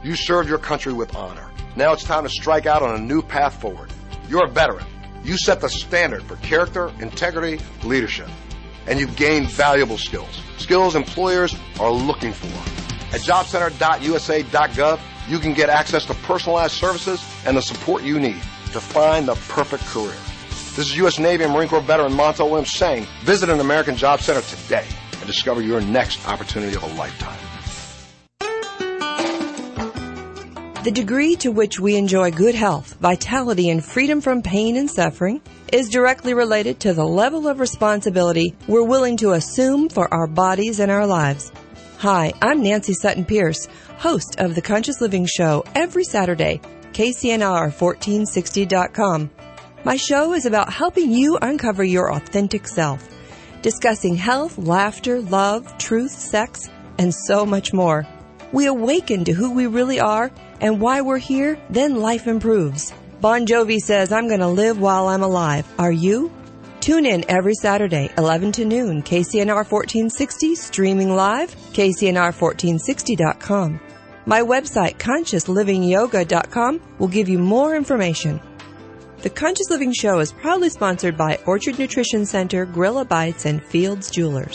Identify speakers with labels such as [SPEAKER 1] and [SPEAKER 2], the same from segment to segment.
[SPEAKER 1] You served your country with honor. Now it's time to strike out on a new path forward. You're a veteran. You set the standard for character, integrity, leadership. And you've gained valuable skills. Skills employers are looking for. At jobcenter.usa.gov, you can get access to personalized services and the support you need to find the perfect career. This is U.S. Navy and Marine Corps veteran Montel Williams saying, visit an American Job Center today and discover your next opportunity of a lifetime.
[SPEAKER 2] The degree to which we enjoy good health, vitality, and freedom from pain and suffering is directly related to the level of responsibility we're willing to assume for our bodies and our lives. Hi, I'm Nancy Sutton Pierce, host of The Conscious Living Show every Saturday, KCNR1460.com. My show is about helping you uncover your authentic self, discussing health, laughter, love, truth, sex, and so much more. We awaken to who we really are and why we're here, then life improves. Bon Jovi says, I'm going to live while I'm alive. Are you? Tune in every Saturday, 11 to noon, KCNR 1460, streaming live, KCNR1460.com. My website, ConsciousLivingYoga.com, will give you more information. The Conscious Living Show is proudly sponsored by Orchard Nutrition Center, Gorilla Bites, and Fields Jewelers.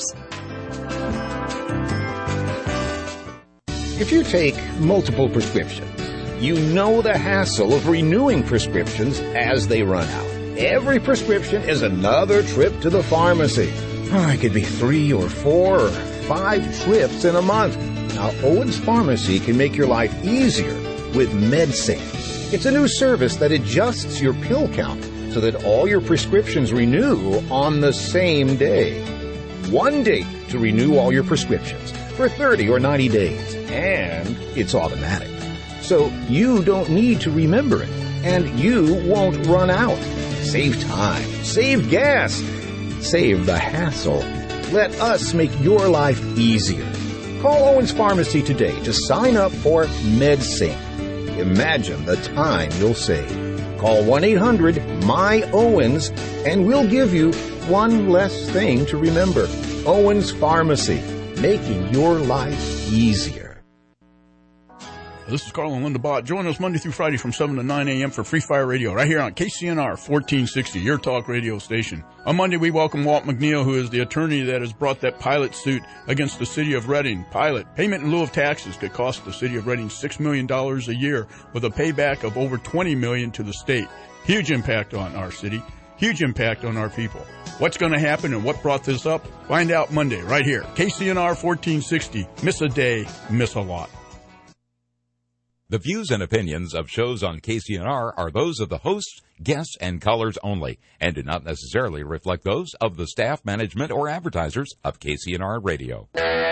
[SPEAKER 3] If you take multiple prescriptions, you know the hassle of renewing prescriptions as they run out. Every prescription is another trip to the pharmacy. It could be 3 or 4 or 5 trips in a month. Now, Owens Pharmacy can make your life easier with MedSync. It's a new service that adjusts your pill count so that all your prescriptions renew on the same day. One date to renew all your prescriptions for 30 or 90 days, and it's automatic. So you don't need to remember it, and you won't run out. Save time, save gas, save the hassle. Let us make your life easier. Call Owens Pharmacy today to sign up for MedSync. Imagine the time you'll save. Call 1-800-MY-OWENS and we'll give you one less thing to remember. Owens Pharmacy, making your life easier.
[SPEAKER 4] This is Carl and Linda Bott. Join us Monday through Friday from 7 to 9 a.m. for Free Fire Radio right here on KCNR 1460, your talk radio station. On Monday, we welcome Walt McNeil, who is the attorney that has brought that pilot suit against the city of Reading. Pilot, payment in lieu of taxes could cost the city of Reading $6 million a year with a payback of over $20 million to the state. Huge impact on our city. Huge impact on our people. What's going to happen and what brought this up? Find out Monday right here. KCNR 1460. Miss a day, miss a lot.
[SPEAKER 5] The views and opinions of shows on KCNR are those of the hosts, guests, and callers only, and do not necessarily reflect those of the staff, management, or advertisers of KCNR Radio.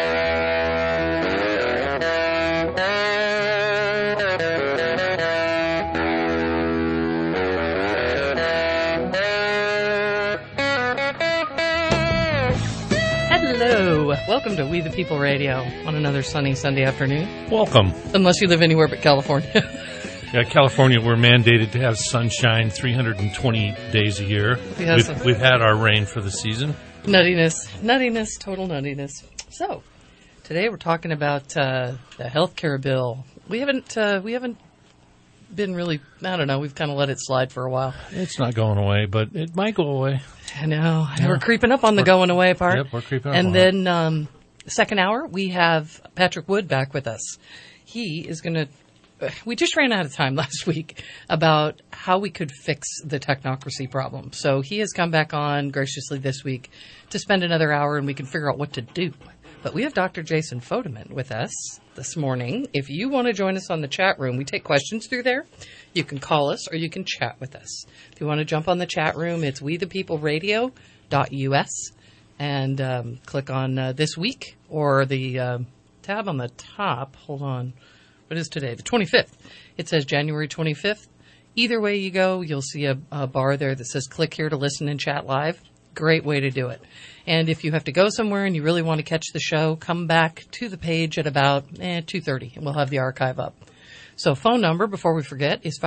[SPEAKER 6] Hello. Welcome to We the People Radio on another sunny Sunday afternoon.
[SPEAKER 7] Welcome.
[SPEAKER 6] Unless you live anywhere but California.
[SPEAKER 7] Yeah, California, we're mandated to have sunshine 320 days a year. We've had our rain for the season.
[SPEAKER 6] Nuttiness, total nuttiness. So, today we're talking about the healthcare bill. We haven't been really, I don't know, we've kind of let it slide for a while.
[SPEAKER 7] It's not going away, but it might go away.
[SPEAKER 6] I know. Yeah. We're creeping up on the going away part.
[SPEAKER 7] Yep, we're creeping up
[SPEAKER 6] and
[SPEAKER 7] on
[SPEAKER 6] then second hour, we have Patrick Wood back with us. He is going to, we just ran out of time last week about how we could fix the technocracy problem. So he has come back on graciously this week to spend another hour and we can figure out what to do. But we have Dr. Jason Fodeman with us this morning. If you want to join us on the chat room, we take questions through there. You can call us or you can chat with us. If you want to jump on the chat room, it's wethepeopleradio.us and click on This Week or the tab on the top. Hold on. What is today? The 25th. It says January 25th. Either way you go, you'll see a bar there that says click here to listen and chat live. Great way to do it. And if you have to go somewhere and you really want to catch the show, come back to the page at about 2:30 and we'll have the archive up. So phone number, before we forget, is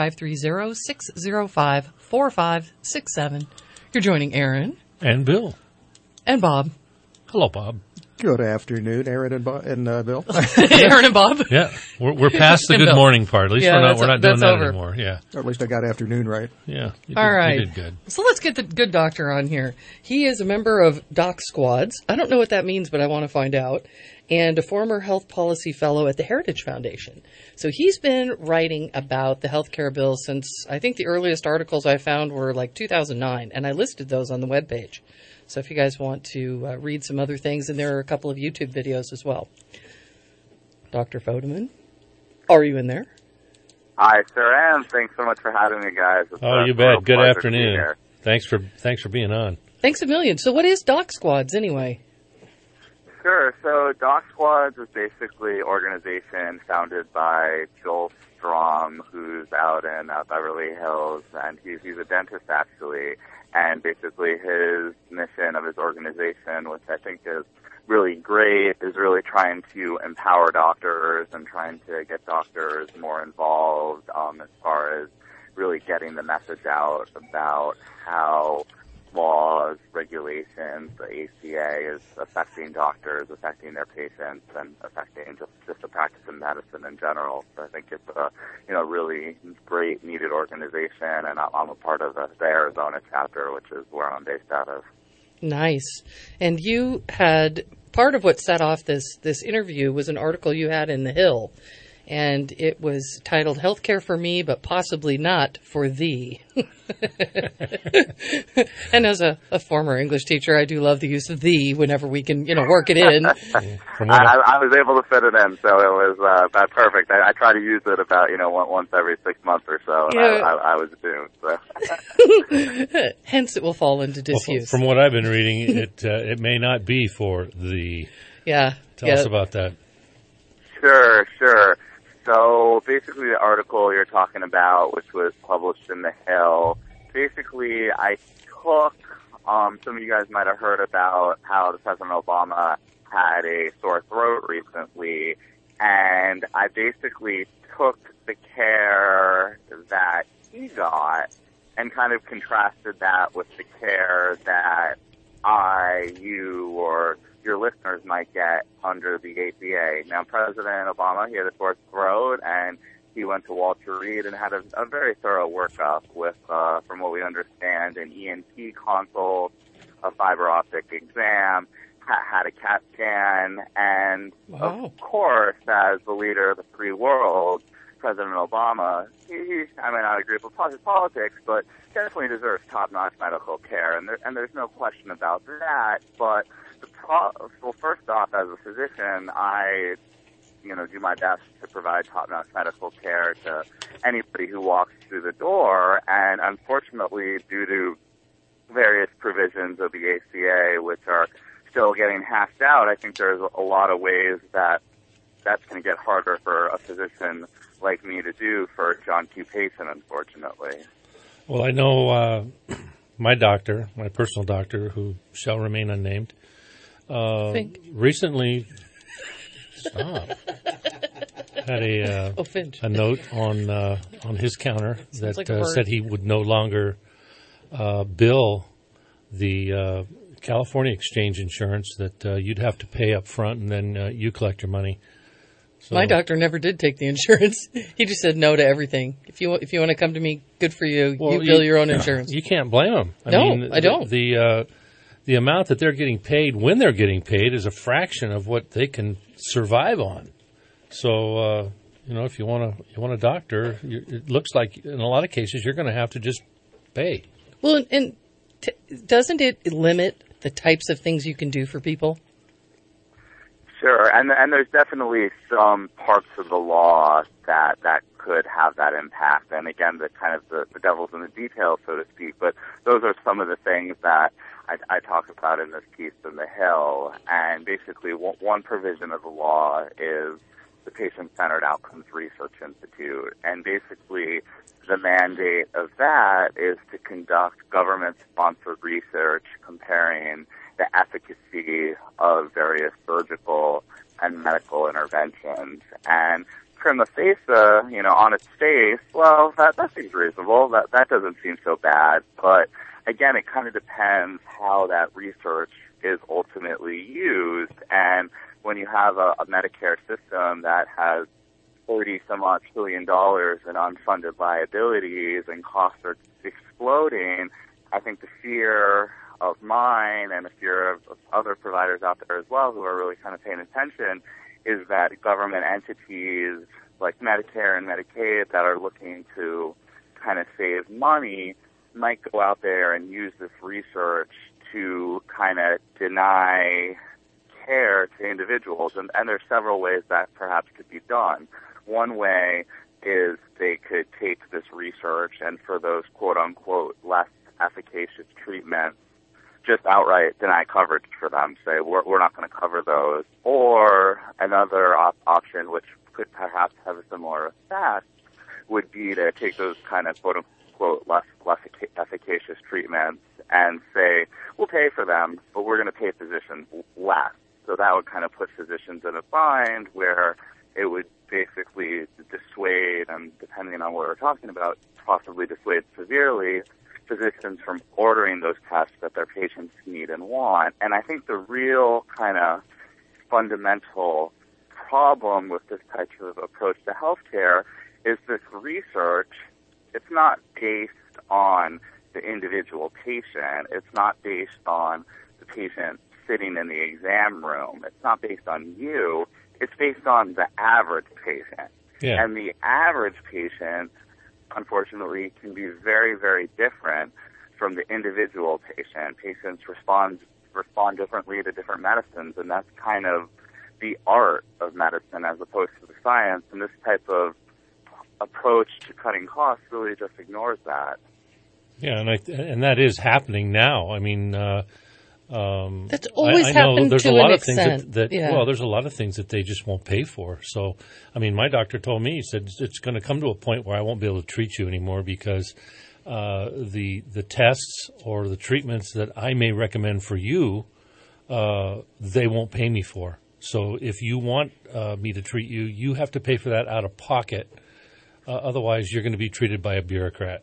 [SPEAKER 6] 530-605-4567. You're joining Aaron.
[SPEAKER 7] And Bill.
[SPEAKER 6] And Bob.
[SPEAKER 7] Hello, Bob.
[SPEAKER 8] Good afternoon, Aaron and Bill.
[SPEAKER 6] Aaron and Bob.
[SPEAKER 7] Yeah, we're past the good morning part. At least we're not doing that anymore. Yeah.
[SPEAKER 8] Or at least I got afternoon right.
[SPEAKER 7] Yeah.
[SPEAKER 6] All right.
[SPEAKER 7] You did good.
[SPEAKER 6] So let's get the good doctor on here. He is a member of Doc Squads. I don't know what that means, but I want to find out. And a former health policy fellow at the Heritage Foundation. So he's been writing about the healthcare bill since, I think the earliest articles I found were like 2009, and I listed those on the webpage. So if you guys want to read some other things, and there are a couple of YouTube videos as well. Dr. Fodeman, are you in there?
[SPEAKER 9] I sure am. Thanks so much for having me, guys.
[SPEAKER 7] You bet. Good afternoon. Thanks for being on.
[SPEAKER 6] Thanks a million. So what is Doc Squads anyway?
[SPEAKER 9] Sure. So Doc Squads is basically an organization founded by Joel Strom, who's out in Beverly Hills, and he's a dentist actually. And basically his mission of his organization, which I think is really great, is really trying to empower doctors and trying to get doctors more involved as far as really getting the message out about how laws, regulations, the ACA is affecting doctors, affecting their patients, and affecting just the practice of medicine in general. So I think it's a really great, needed organization, and I'm a part of the Arizona chapter, which is where I'm based out of.
[SPEAKER 6] Nice. And you had part of what set off this interview was an article you had in The Hill, and it was titled "Healthcare for Me, but possibly not for thee." And as a former English teacher, I do love the use of "thee" whenever we can, work it in.
[SPEAKER 9] I was able to fit it in, so it was about perfect. I try to use it about once every 6 months or so. Yeah. I was doomed. So.
[SPEAKER 6] Hence, it will fall into disuse.
[SPEAKER 7] Well, from what I've been reading, it may not be for the.
[SPEAKER 6] Yeah.
[SPEAKER 7] Tell us about that.
[SPEAKER 9] Sure. So basically the article you're talking about, which was published in The Hill, basically I took, some of you guys might have heard about how President Obama had a sore throat recently, and I basically took the care that he got and kind of contrasted that with the care that you, or your listeners might get under the ACA. Now, President Obama, he had a sore throat, and he went to Walter Reed and had a very thorough workup with, from what we understand, an ENT consult, a fiber optic exam, had a CAT scan, and of course, as the leader of the free world, President Obama, he I may not agree with politics, but definitely deserves top-notch medical care, and there's no question about that. But well, first off, as a physician, I do my best to provide top-notch medical care to anybody who walks through the door, and unfortunately, due to various provisions of the ACA, which are still getting hashed out, I think there's a lot of ways that that's going to get harder for a physician like me to do for a John Q. patient, unfortunately.
[SPEAKER 7] Well, I know my doctor, my personal doctor, who shall remain unnamed, recently had a note on his counter that said he would no longer bill the California exchange insurance, that you'd have to pay up front and then you collect your money. So,
[SPEAKER 6] my doctor never did take the insurance. He just said no to everything. If you want to come to me, good for you. Well, you bill your own insurance.
[SPEAKER 7] You can't blame him.
[SPEAKER 6] I mean, I don't.
[SPEAKER 7] The amount that they're getting paid when they're getting paid is a fraction of what they can survive on. So if you want a doctor, it looks like in a lot of cases you're going to have to just pay.
[SPEAKER 6] Well, and doesn't it limit the types of things you can do for people?
[SPEAKER 9] Sure, and there's definitely some parts of the law that could have that impact. And again, the devil's in the details, so to speak. But those are some of the things that I talk about in this piece in The Hill. And basically, one provision of the law is the Patient-Centered Outcomes Research Institute. And basically, the mandate of that is to conduct government-sponsored research comparing the efficacy of various surgical and medical interventions. And prima facie, on its face, well, that seems reasonable. That doesn't seem so bad. But again, it kind of depends how that research is ultimately used. And when you have a Medicare system that has $40-some-odd trillion in unfunded liabilities and costs are exploding, I think the fear of mine and the fear of other providers out there as well who are really kind of paying attention is that government entities like Medicare and Medicaid that are looking to kind of save money might go out there and use this research to kind of deny care to individuals. And there's several ways that perhaps could be done. One way is they could take this research and for those quote-unquote less efficacious treatments, just outright deny coverage for them, say we're not going to cover those. Or another option, which could perhaps have a similar effect, would be to take those kind of quote-unquote less efficacious treatments and say, we'll pay for them, but we're going to pay physicians less. So that would kind of put physicians in a bind where it would basically dissuade, and depending on what we're talking about, possibly dissuade severely physicians from ordering those tests that their patients need and want. And I think the real kind of fundamental problem with this type of approach to healthcare is this research. It's not based on the individual patient. It's not based on the patient sitting in the exam room. It's not based on you. It's based on the average patient.
[SPEAKER 7] Yeah.
[SPEAKER 9] And the average patient, unfortunately, can be very, very different from the individual patient. Patients respond differently to different medicines, and that's kind of the art of medicine as opposed to the science. And this type of approach to cutting costs really just ignores that.
[SPEAKER 7] Yeah, and that is happening now. I mean,
[SPEAKER 6] that's always happened
[SPEAKER 7] there's
[SPEAKER 6] to
[SPEAKER 7] a lot
[SPEAKER 6] an
[SPEAKER 7] of things
[SPEAKER 6] extent.
[SPEAKER 7] Well, there's a lot of things that they just won't pay for. So, I mean, my doctor told me, he said, it's going to come to a point where I won't be able to treat you anymore because the tests or the treatments that I may recommend for you, they won't pay me for. So if you want me to treat you, you have to pay for that out of pocket. Otherwise, you're going to be treated by a bureaucrat.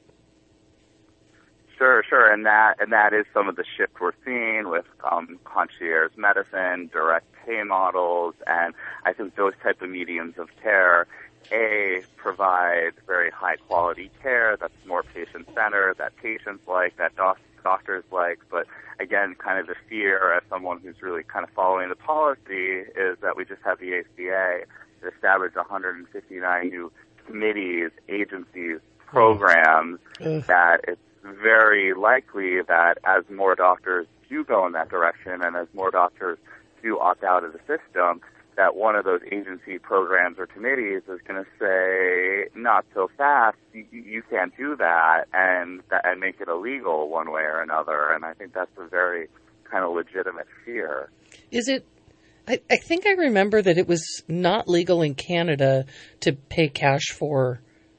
[SPEAKER 9] Sure, and that is some of the shift we're seeing with concierge medicine, direct pay models, and I think those type of mediums of care, provide very high quality care that's more patient-centered, that patients like, that doctors like, but again, kind of the fear as someone who's really kind of following the policy is that we just have the ACA that established 159 new committees, agencies, programs, that it's very likely that as more doctors do go in that direction and as more doctors do opt out of the system, that one of those agency programs or committees is going to say, not so fast, you can't do that, and make it illegal one way or another. And I think that's a very kind of legitimate fear.
[SPEAKER 6] Is it? I think I remember that it was not legal in Canada to pay cash for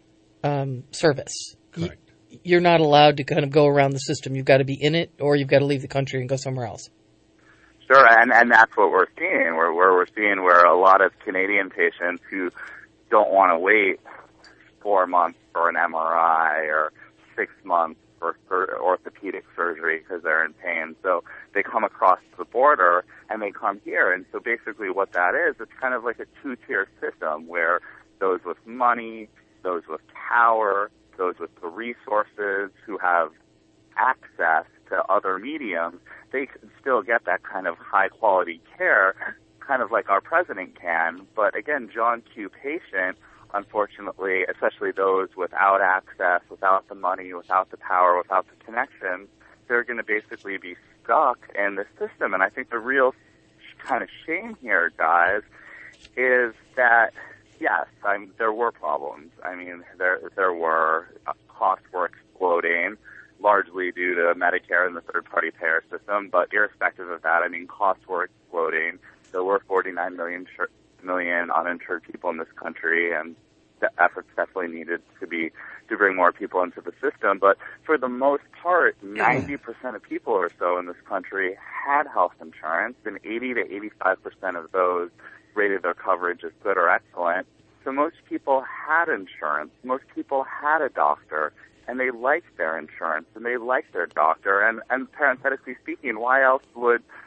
[SPEAKER 6] service.
[SPEAKER 7] Correct.
[SPEAKER 6] You're not allowed to kind of go around the system. You've got to be in it, or you've got to leave the country and go somewhere else.
[SPEAKER 9] Sure, and that's what we're seeing. We're seeing where a lot of Canadian patients who don't want to wait 4 months for an MRI or 6 months for orthopedic surgery because they're in pain. So they come across the border and they come here. And so basically what that is, it's kind of like a two-tier system where those with money, those with power, those with the resources who have access to other mediums, they can still get that kind of high-quality care, kind of like our president can. But again, John Q. patient, unfortunately, especially those without access, without the money, without the power, without the connections, they're going to basically be stuck in the system. And I think the real kind of shame here, guys, is that, yes, there were problems. I mean, there were costs were exploding, largely due to Medicare and the third-party payer system. But irrespective of that, I mean, costs were exploding. There were 49 million uninsured people in this country, and the efforts definitely needed to bring more people into the system. But for the most part, 90% of people or so in this country had health insurance, and 80 to 85% of those rated their coverage as good or excellent. So most people had insurance. Most people had a doctor, and they liked their insurance, and they liked their doctor. And parenthetically speaking, why else would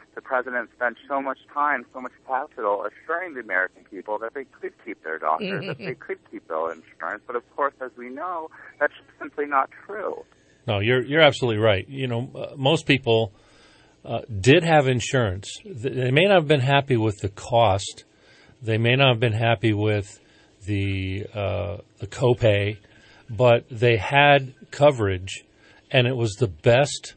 [SPEAKER 9] the president spent so much time, so much capital assuring the American people that they could keep their doctors, that they could keep their insurance. But of course, as we know, that's simply not true.
[SPEAKER 7] No, you're absolutely right. You know, most people did have insurance. They may not have been happy with the cost. They may not have been happy with the copay, but they had coverage, and it was the best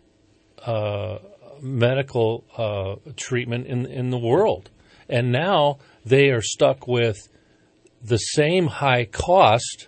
[SPEAKER 7] medical treatment in the world. And now they are stuck with the same high cost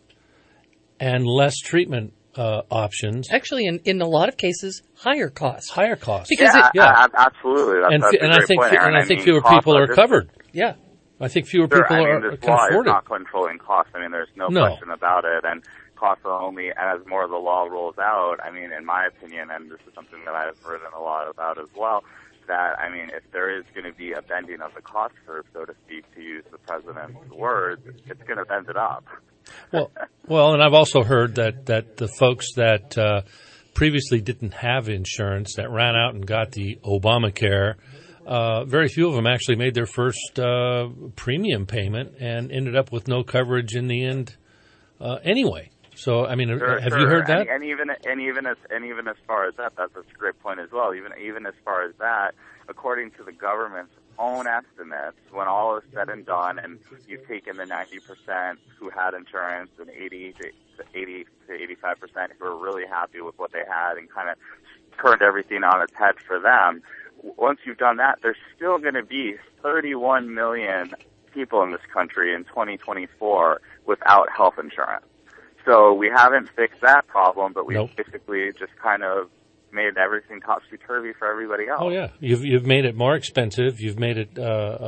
[SPEAKER 7] and less treatment options.
[SPEAKER 6] Actually, in a lot of cases, higher costs.
[SPEAKER 7] Higher costs.
[SPEAKER 6] Because
[SPEAKER 9] absolutely.
[SPEAKER 7] I think fewer people are covered.
[SPEAKER 6] Yeah.
[SPEAKER 7] I think fewer people can afford it.
[SPEAKER 9] This law is not controlling costs. I mean, there's no question about it. And costs are only, as more of the law rolls out, I mean, in my opinion, and this is something that I've written a lot about as well, that, I mean, if there is going to be a bending of the cost curve, so to speak, to use the president's words, it's going to bend it up.
[SPEAKER 7] Well, and I've also heard that the folks that previously didn't have insurance, that ran out and got the Obamacare, very few of them actually made their first premium payment and ended up with no coverage in the end anyway. So, I mean, have you heard that?
[SPEAKER 9] And even as far as that's a great point as well. Even as far as that, according to the government's own estimates, when all is said and done, and you've taken the 90% who had insurance and 80 to 85% who were really happy with what they had and kind of turned everything on its head for them. Once you've done that, there's still going to be 31 million people in this country in 2024 without health insurance. So we haven't fixed that problem, but we basically just kind of made everything topsy-turvy for everybody else.
[SPEAKER 7] Oh, yeah. You've made it more expensive. You've made it,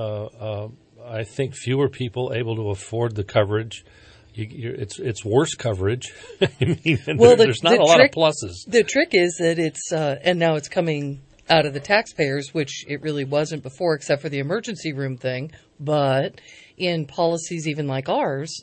[SPEAKER 7] I think, fewer people able to afford the coverage. It's worse coverage. I mean, there's not a lot of pluses.
[SPEAKER 6] The trick is that it's, and now it's coming out of the taxpayers, which it really wasn't before, except for the emergency room thing. But in policies even like ours,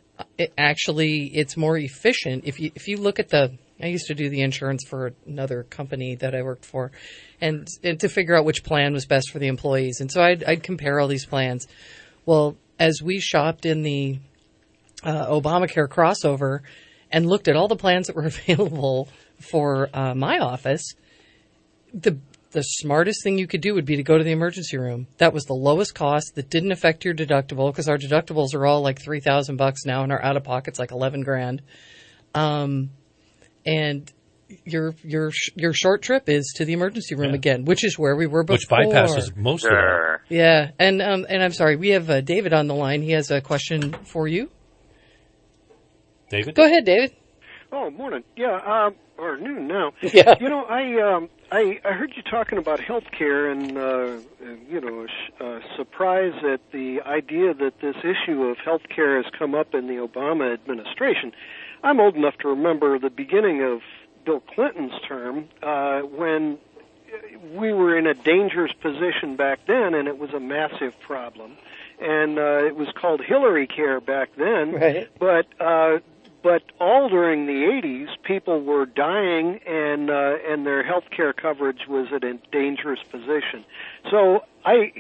[SPEAKER 6] it's more efficient. If you look at I used to do the insurance for another company that I worked for, and to figure out which plan was best for the employees. And so I'd compare all these plans. Well, as we shopped in the Obamacare crossover and looked at all the plans that were available for my office, the smartest thing you could do would be to go to the emergency room. That was the lowest cost. That didn't affect your deductible, because our deductibles are all like $3,000 now, and our out of pocket's like $11,000. And your short trip is to the emergency room again, which is where we were before.
[SPEAKER 7] Which bypasses most of it.
[SPEAKER 6] Yeah, and I'm sorry, we have David on the line. He has a question for you.
[SPEAKER 7] David,
[SPEAKER 6] go ahead, David.
[SPEAKER 10] Oh, morning. Yeah, or noon now.
[SPEAKER 6] Yeah.
[SPEAKER 10] You know, I heard you talking about healthcare, and surprised at the idea that this issue of healthcare has come up in the Obama administration. I'm old enough to remember the beginning of Bill Clinton's term when we were in a dangerous position back then, and it was a massive problem. And it was called Hillary Care back then.
[SPEAKER 6] Right.
[SPEAKER 10] But all during the 80s, people were dying, and their health care coverage was at a dangerous position. So I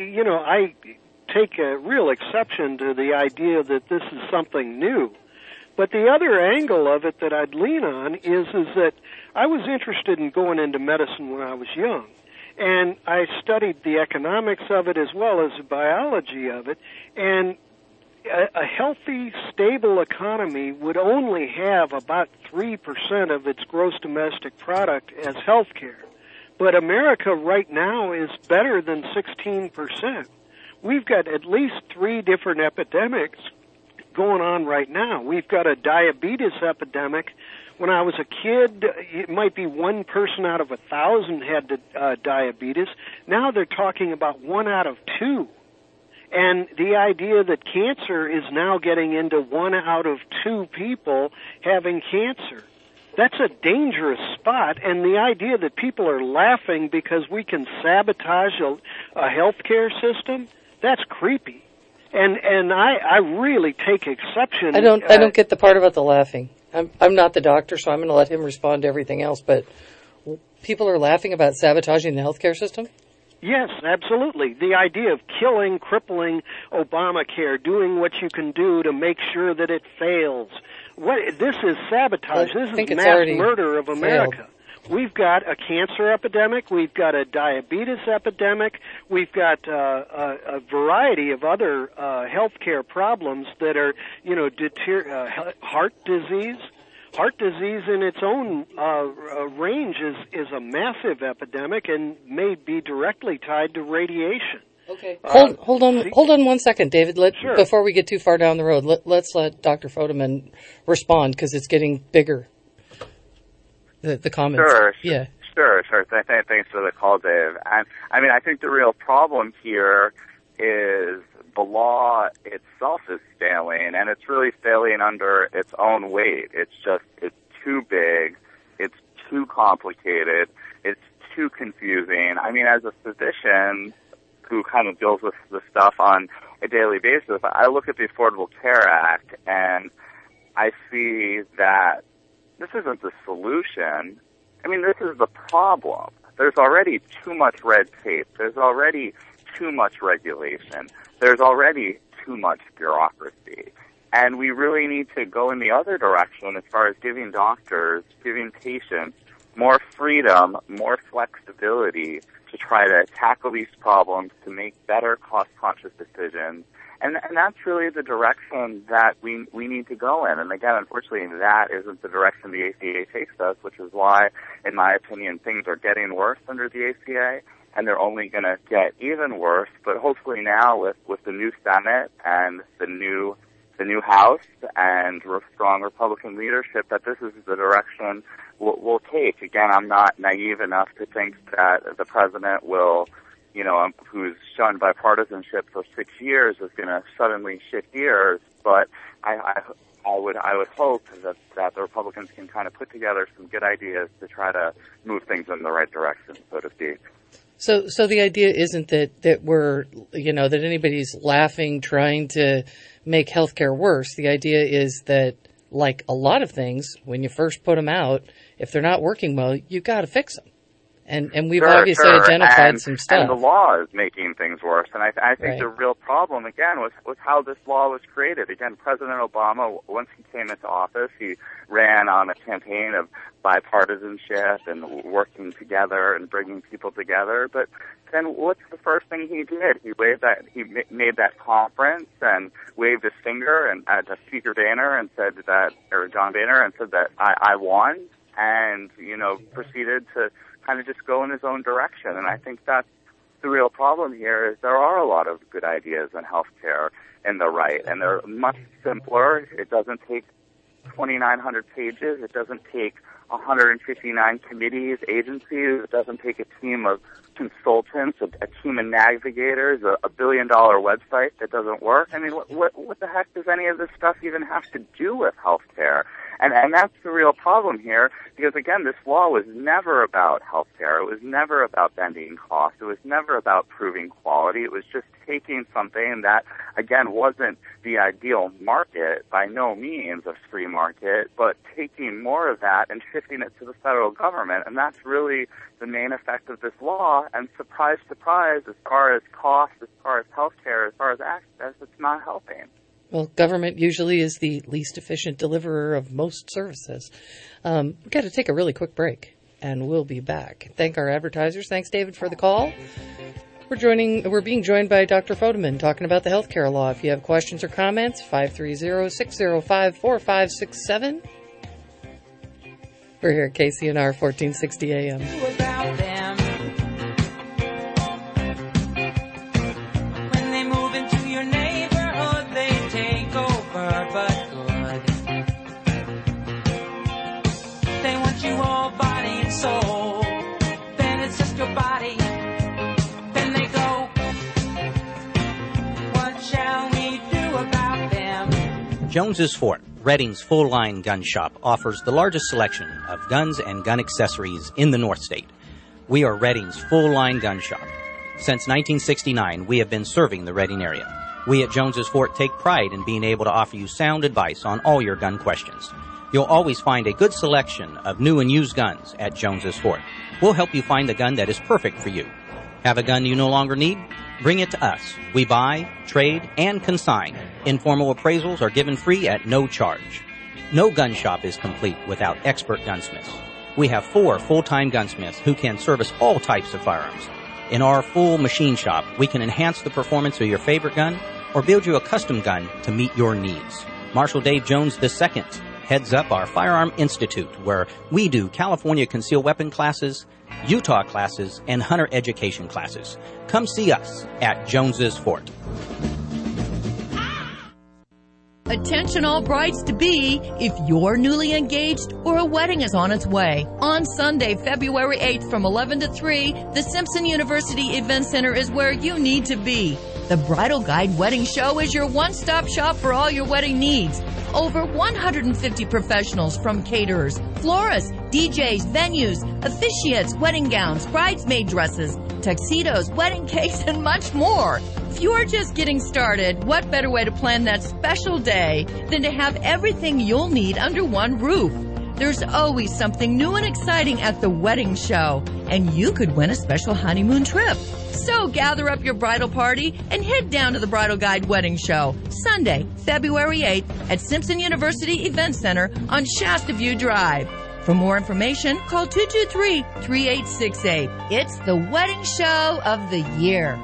[SPEAKER 10] take a real exception to the idea that this is something new. But the other angle of it that I'd lean on is that I was interested in going into medicine when I was young. And I studied the economics of it as well as the biology of it. And a healthy, stable economy would only have about 3% of its gross domestic product as health care. But America right now is better than 16%. We've got at least 3 different epidemics going on right now. We've got a diabetes epidemic. When I was a kid, it might be 1 person out of 1,000 had diabetes. Now they're talking about 1 out of 2. And the idea that cancer is now getting into 1 out of 2 people having cancer. That's a dangerous spot. And the idea that people are laughing because we can sabotage a healthcare system, that's creepy. And I really take exception.
[SPEAKER 6] I don't get the part about the laughing. I'm not the doctor, so I'm going to let him respond to everything else. But people are laughing about sabotaging the healthcare system?
[SPEAKER 10] Yes, absolutely. The idea of killing, crippling Obamacare, doing what you can do to make sure that it fails. This is sabotage. This is mass murder of America. Failed. We've got a cancer epidemic. We've got a diabetes epidemic. We've got a variety of other healthcare problems that are, heart disease. Heart disease in its own range is a massive epidemic and may be directly tied to radiation.
[SPEAKER 6] Okay. Hold on 1 second, David.
[SPEAKER 10] Sure.
[SPEAKER 6] Before we get too far down the road, let's let Dr. Fodeman respond because it's getting bigger. The comments.
[SPEAKER 9] Sure.
[SPEAKER 6] Yeah.
[SPEAKER 9] Sure. Thanks for the call, Dave. And I think the real problem here is the law itself is failing, and it's really failing under its own weight. It's too big, it's too complicated, it's too confusing. As a physician who kind of deals with the stuff on a daily basis, I look at the Affordable Care Act and I see that this isn't the solution. This is the problem. There's already too much red tape. There's already too much regulation. There's already too much bureaucracy. And we really need to go in the other direction as far as giving doctors, giving patients more freedom, more flexibility to try to tackle these problems, to make better cost-conscious decisions. And that's really the direction that we need to go in. And again, unfortunately, that isn't the direction the ACA takes us, which is why, in my opinion, things are getting worse under the ACA, and they're only going to get even worse. But hopefully now, with the new Senate and the new House and strong Republican leadership, that this is the direction we'll take. Again, I'm not naive enough to think that the president will, who's shown bipartisanship for 6 years, is going to suddenly shift gears. But I would hope that the Republicans can kind of put together some good ideas to try to move things in the right direction, so to speak.
[SPEAKER 6] So the idea isn't that we're, that anybody's laughing, trying to make healthcare worse. The idea is that, like a lot of things, when you first put them out, if they're not working well, you've got to fix them. And we've obviously identified some stuff.
[SPEAKER 9] And the law is making things worse. And I think the real problem, again, was how this law was created. Again, President Obama, once he came into office, he ran on a campaign of bipartisanship and working together and bringing people together. But then what's the first thing he did? He made that conference and waved his finger and to Speaker Boehner and said that, or John Boehner, and said that I won, and, proceeded to kind of just go in his own direction. And I think that's the real problem here, is there are a lot of good ideas in healthcare in the right, and they're much simpler. It doesn't take 2,900 pages. It doesn't take 159 committees, agencies. It doesn't take a team of consultants, a team of navigators, a $1 billion website that doesn't work. What the heck does any of this stuff even have to do with healthcare? And that's the real problem here, because again, this law was never about healthcare. It was never about bending costs. It was never about proving quality. It was just taking something that, again, wasn't the ideal market, by no means a free market, but taking more of that and shifting it to the federal government. And that's really the main effect of this law. And surprise, surprise, as far as cost, as far as healthcare, as far as access, it's not helping.
[SPEAKER 6] Well, government usually is the least efficient deliverer of most services. We've got to take a really quick break, and we'll be back. Thank our advertisers. Thanks, David, for the call. We're being joined by Dr. Fodeman talking about the healthcare law. If you have questions or comments, 530-605-4567. We're here at KCNR 1460 AM.
[SPEAKER 11] Jones's Fort, Redding's full-line gun shop, offers the largest selection of guns and gun accessories in the North State. We are Redding's full-line gun shop. Since 1969, we have been serving the Redding area. We at Jones's Fort take pride in being able to offer you sound advice on all your gun questions. You'll always find a good selection of new and used guns at Jones's Fort. We'll help you find the gun that is perfect for you. Have a gun you no longer need? Bring it to us. We buy, trade, and consign. Informal appraisals are given free at no charge. No gun shop is complete without expert gunsmiths. We have 4 full-time gunsmiths who can service all types of firearms. In our full machine shop, we can enhance the performance of your favorite gun or build you a custom gun to meet your needs. Marshal Dave Jones II heads up our Firearm Institute, where we do California concealed weapon classes, Utah classes, and hunter education classes. Come see us at Jones's Fort.
[SPEAKER 12] Attention all brides-to-be, if you're newly engaged or a wedding is on its way. On Sunday, February 8th from 11 to 3, the Simpson University Event Center is where you need to be. The Bridal Guide Wedding Show is your one-stop shop for all your wedding needs. Over 150 professionals from caterers, florists, DJs, venues, officiates, wedding gowns, bridesmaid dresses, tuxedos, wedding cakes, and much more. If you're just getting started, what better way to plan that special day than to have everything you'll need under one roof? There's always something new and exciting at the wedding show, and you could win a special honeymoon trip. So gather up your bridal party and head down to the Bridal Guide Wedding Show, Sunday, February 8th at Simpson University Event Center on Shasta View Drive. For more information, call 223-3868. It's the wedding show of the year.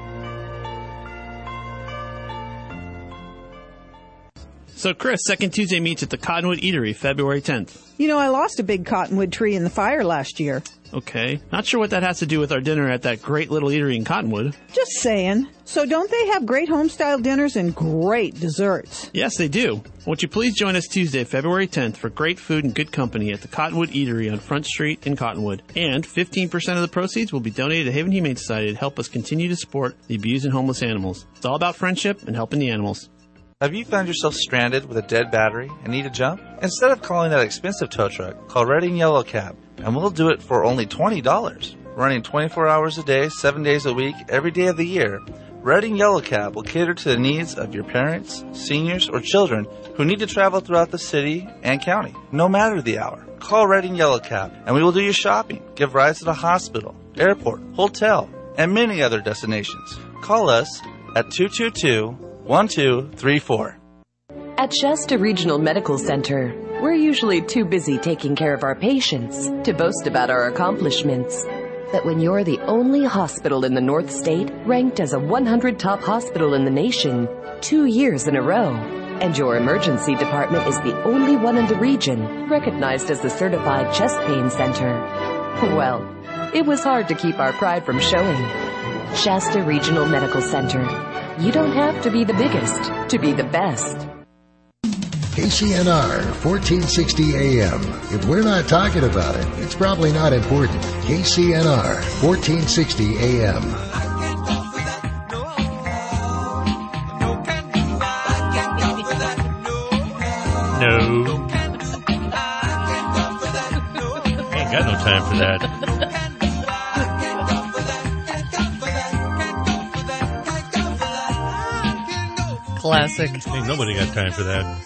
[SPEAKER 13] So, Chris, Second Tuesday meets at the Cottonwood Eatery, February 10th.
[SPEAKER 14] You know, I lost a big cottonwood tree in the fire last year.
[SPEAKER 13] Okay. Not sure what that has to do with our dinner at that great little eatery in Cottonwood.
[SPEAKER 14] Just saying. So don't they have great home-style dinners and great desserts?
[SPEAKER 13] Yes, they do. Won't you please join us Tuesday, February 10th for great food and good company at the Cottonwood Eatery on Front Street in Cottonwood. And 15% of the proceeds will be donated to Haven Humane Society to help us continue to support the abused and homeless animals. It's all about friendship and helping the animals.
[SPEAKER 15] Have you found yourself stranded with a dead battery and need a jump? Instead of calling that expensive tow truck, call Red and Yellow Cab, and we'll do it for only $20. Running 24 hours a day, 7 days a week, every day of the year, Red and Yellow Cab will cater to the needs of your parents, seniors, or children who need to travel throughout the city and county, no matter the hour. Call Red and Yellow Cab, and we will do your shopping, give rides to the hospital, airport, hotel, and many other destinations. Call us at 222-1234.
[SPEAKER 16] At Shasta Regional Medical Center, we're usually too busy taking care of our patients to boast about our accomplishments. But when you're the only hospital in the North State ranked as a 100 top hospital in the nation 2 years in a row, and your emergency department is the only one in the region recognized as the certified chest pain center, well, it was hard to keep our pride from showing. Shasta Regional Medical Center. You don't have to be the biggest to be the best.
[SPEAKER 17] KCNR 1460 AM. If we're not talking about it, it's probably not important. KCNR 1460 AM.
[SPEAKER 7] No. Ain't got no time for that.
[SPEAKER 6] Classic.
[SPEAKER 7] Ain't nobody got time for that.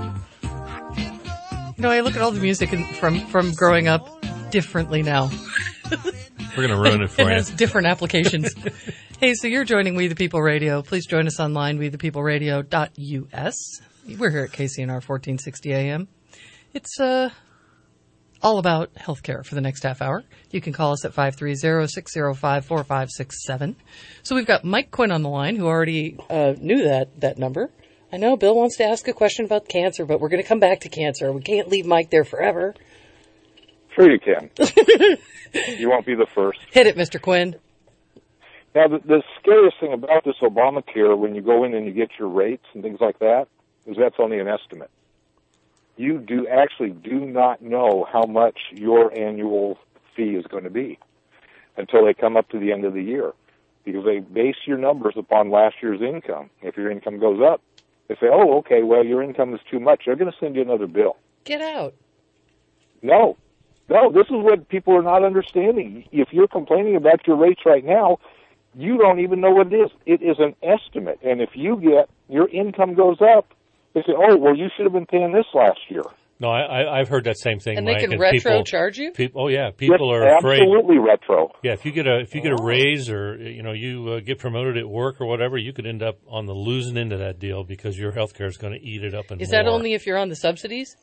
[SPEAKER 6] You know, I look at all the music from growing up differently now.
[SPEAKER 7] We're going to ruin it for you.
[SPEAKER 6] It has different applications. Hey, so you're joining We the People Radio. Please join us online, wethepeopleradio.us. We're here at KCNR 1460 AM. It's all about healthcare for the next half hour. You can call us at 530-605-4567. So we've got Mike Quinn on the line, who already knew that number. I know Bill wants to ask a question about cancer, but we're going to come back to cancer. We can't leave Mike there forever.
[SPEAKER 18] Sure you can. You won't be the first.
[SPEAKER 6] Hit it, Mr. Quinn.
[SPEAKER 18] Now, the scariest thing about this Obamacare, when you go in and you get your rates and things like that, is that's only an estimate. You do not know how much your annual fee is going to be until they come up to the end of the year, because they base your numbers upon last year's income. If your income goes up, they say, oh, okay, well, your income is too much. They're going to send you another bill.
[SPEAKER 6] Get out.
[SPEAKER 18] No, this is what people are not understanding. If you're complaining about your rates right now, you don't even know what it is. It is an estimate. And if your income goes up, they say, oh, well, you should have been paying this last year.
[SPEAKER 7] No, I've heard that same thing.
[SPEAKER 6] And
[SPEAKER 7] Mike,
[SPEAKER 6] they can retro charge you?
[SPEAKER 7] People are
[SPEAKER 18] yes,
[SPEAKER 7] afraid.
[SPEAKER 18] Absolutely retro.
[SPEAKER 7] Yeah, if you get a raise or you get promoted at work or whatever, you could end up on the losing end of that deal because your health care is going to eat it up and
[SPEAKER 6] Is
[SPEAKER 7] more.
[SPEAKER 6] that only if you're on the subsidies?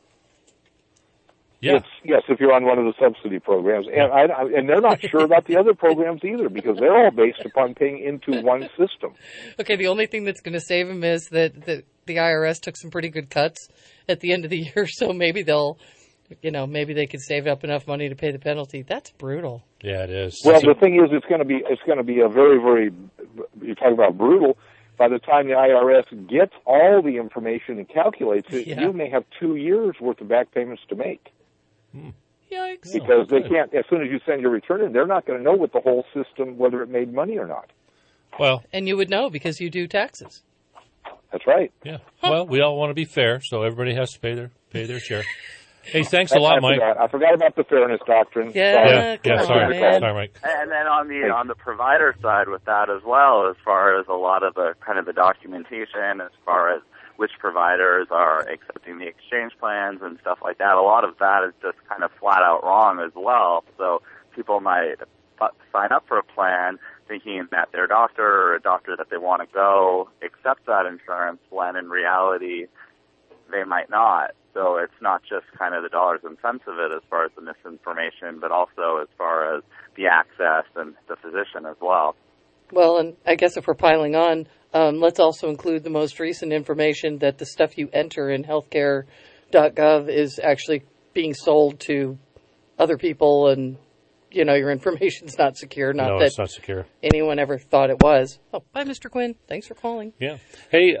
[SPEAKER 7] Yeah.
[SPEAKER 18] Yes, if you're on one of the subsidy programs. And they're not sure about the other programs either because they're all based upon paying into one system.
[SPEAKER 6] Okay, the only thing that's going to save them is that the IRS took some pretty good cuts at the end of the year, so maybe maybe they could save up enough money to pay the penalty. That's brutal.
[SPEAKER 7] Yeah, it is.
[SPEAKER 18] Well, the thing is, it's going to be a very, very, you talk about brutal. By the time the IRS gets all the information and calculates it, you may have 2 years worth of back payments to make.
[SPEAKER 6] Yikes.
[SPEAKER 18] Because they can't, as soon as you send your return in, they're not going to know what the whole system, whether it made money or not.
[SPEAKER 7] Well,
[SPEAKER 6] and you would know because you do taxes.
[SPEAKER 18] That's right.
[SPEAKER 7] Yeah. Well, we all want to be fair, so everybody has to pay their share. Hey, thanks a lot, Mike.
[SPEAKER 18] I forgot about the fairness doctrine.
[SPEAKER 6] Yeah,
[SPEAKER 7] sorry, Mike.
[SPEAKER 9] And then on the provider side with that as well, as far as a lot of the kind of the documentation, as far as which providers are accepting the exchange plans and stuff like that, a lot of that is just kind of flat out wrong as well. So people might sign up for a plan thinking that their doctor or a doctor that they want to go accepts that insurance when in reality they might not. So it's not just kind of the dollars and cents of it as far as the misinformation, but also as far as the access and the physician as well.
[SPEAKER 6] Well, and I guess if we're piling on, let's also include the most recent information that the stuff you enter in healthcare.gov is actually being sold to other people, and your information's not secure.
[SPEAKER 7] No, it's not secure.
[SPEAKER 6] Anyone ever thought it was. Oh, bye, Mr. Quinn. Thanks for calling.
[SPEAKER 7] Yeah. Hey,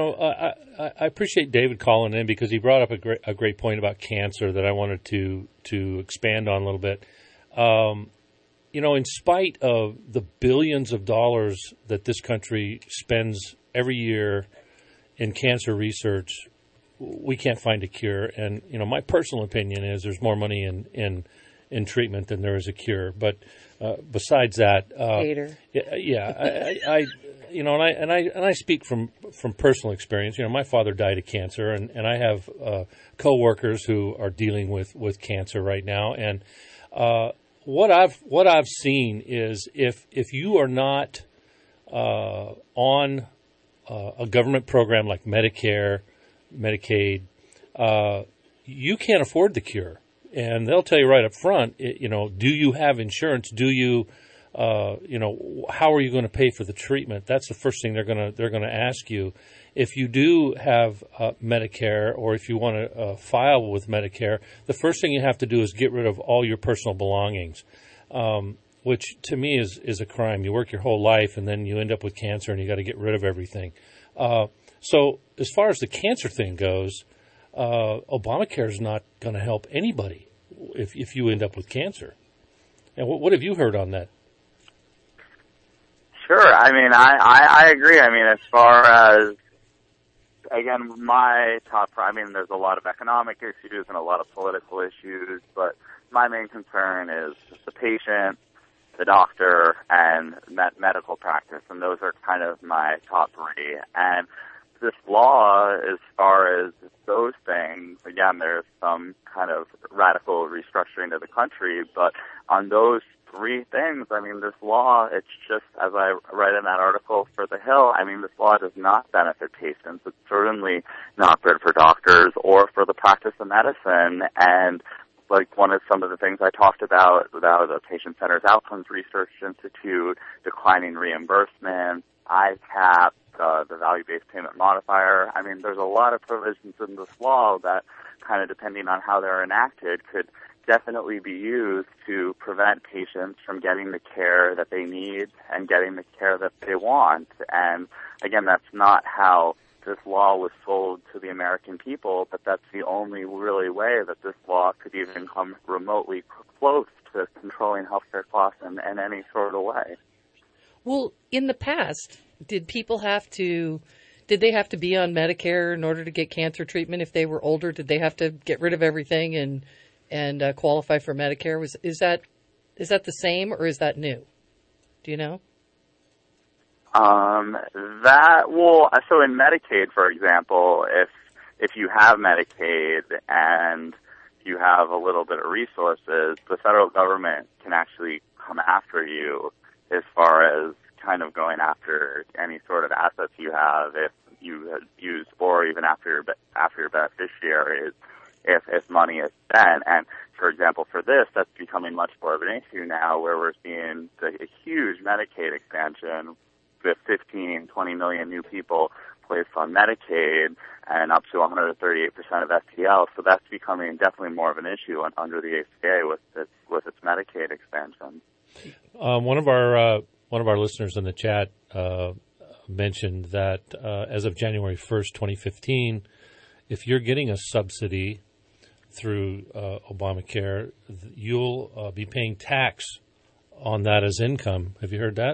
[SPEAKER 7] I appreciate David calling in because he brought up a great point about cancer that I wanted to expand on a little bit. In spite of the billions of dollars that this country spends every year in cancer research, we can't find a cure. And, my personal opinion is there's more money in treatment than there is a cure. But besides that, I speak from personal experience. My father died of cancer, and I have coworkers who are dealing with cancer right now. And what I've seen is if you are not on a government program like Medicare, Medicaid, you can't afford the cure. And they'll tell you right up front, do you have insurance? Do you, how are you going to pay for the treatment? That's the first thing they're going to ask you. If you do have Medicare, or if you want to file with Medicare, the first thing you have to do is get rid of all your personal belongings, which to me is a crime. You work your whole life and then you end up with cancer and you got to get rid of everything. So as far as the cancer thing goes, Obamacare is not going to help anybody if you end up with cancer. And what have you heard on that?
[SPEAKER 9] Sure. I mean, I agree. I mean, as far as, again, there's a lot of economic issues and a lot of political issues, but my main concern is the patient, the doctor, and medical practice, and those are kind of my top three. And this law, as far as those things, again, there's some kind of radical restructuring of the country, but on those three things, I mean, this law, it's just, as I write in that article for The Hill, I mean, this law does not benefit patients. It's certainly not good for doctors or for the practice of medicine. And like some of the things I talked about the Patient Centers Outcomes Research Institute, declining reimbursement, ICAP, the value-based payment modifier. I mean, there's a lot of provisions in this law that kind of, depending on how they're enacted, could definitely be used to prevent patients from getting the care that they need and getting the care that they want. And again, that's not how this law was sold to the American people, but that's the only really way that this law could even come remotely close to controlling healthcare costs in any sort of way.
[SPEAKER 6] Well, in the past, did they have to be on Medicare in order to get cancer treatment? If they were older, did they have to get rid of everything and qualify for Medicare? Is that the same, or is that new? Do you know?
[SPEAKER 9] So in Medicaid, for example, if if you have Medicaid and you have a little bit of resources, the federal government can actually come after you as far as kind of going after any sort of assets you have if you had used, or even after your beneficiaries, if money is spent. And for example, for this, that's becoming much more of an issue now, where we're seeing a huge Medicaid expansion with 15, 20 million new people placed on Medicaid and up to 138% of FPL. So that's becoming definitely more of an issue under the ACA with its Medicaid expansion.
[SPEAKER 7] One of our listeners in the chat mentioned that as of January 1st, 2015, if you're getting a subsidy through Obamacare, you'll be paying tax on that as income. Have you heard that?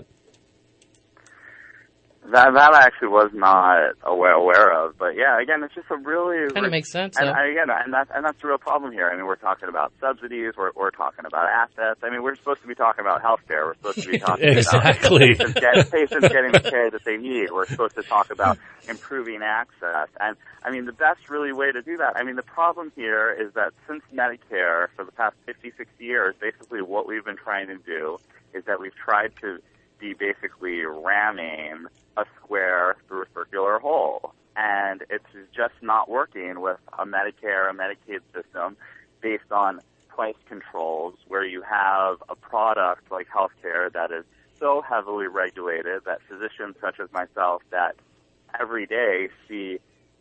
[SPEAKER 9] That I actually was not aware of, but yeah, again, it's just a really
[SPEAKER 6] kind of makes sense.
[SPEAKER 9] And that's the real problem here. I mean, we're talking about subsidies, we're talking about assets. I mean, we're supposed to be talking about healthcare. We're supposed to be talking
[SPEAKER 7] exactly.
[SPEAKER 9] about patients getting the care that they need. We're supposed to talk about improving access, and I mean, the best really way to do that. I mean, the problem here is that since Medicare for the past 50, 60 years, basically what we've been trying to do is that we've tried to be basically ramming a square through a circular hole. And it's just not working with a Medicare, a Medicaid system based on price controls, where you have a product like healthcare that is so heavily regulated that physicians such as myself that every day see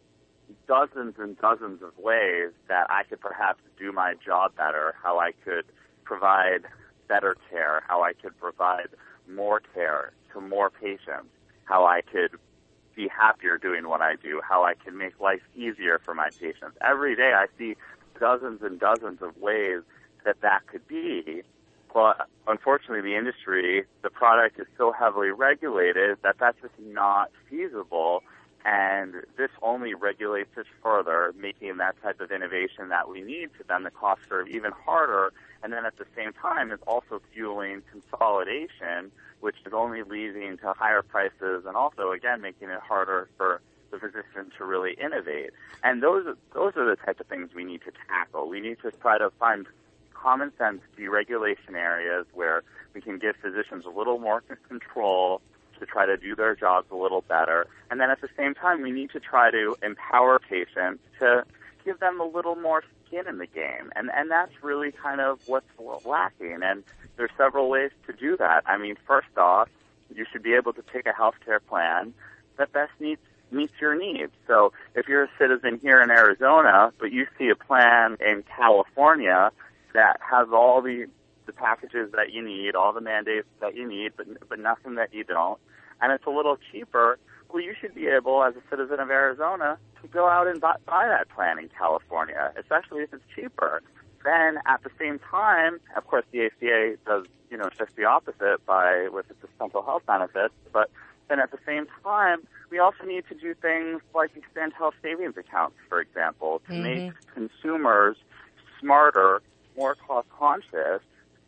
[SPEAKER 9] dozens and dozens of ways that I could perhaps do my job better, how I could provide better care, how I could provide more care to more patients, how I could be happier doing what I do, how I can make life easier for my patients. Every day I see dozens and dozens of ways that could be. But unfortunately, the industry, the product is so heavily regulated that that's just not feasible. And this only regulates it further, making that type of innovation that we need to bend the cost curve even harder. And then at the same time, it's also fueling consolidation, which is only leading to higher prices and also, again, making it harder for the physician to really innovate. And those are the type of things we need to tackle. We need to try to find common sense deregulation areas where we can give physicians a little more control to try to do their jobs a little better. And then at the same time, we need to try to empower patients to give them a little more skin in the game. And that's really kind of what's lacking. And there's several ways to do that. I mean, first off, you should be able to pick a healthcare plan that best meets your needs. So if you're a citizen here in Arizona, but you see a plan in California that has all the packages that you need, all the mandates that you need, but nothing that you don't, and it's a little cheaper, well, you should be able, as a citizen of Arizona, to go out and buy that plan in California, especially if it's cheaper. Then, at the same time, of course, the ACA does, just the opposite with its mental health benefits, but then at the same time, we also need to do things like extend health savings accounts, for example, to make consumers smarter, more cost-conscious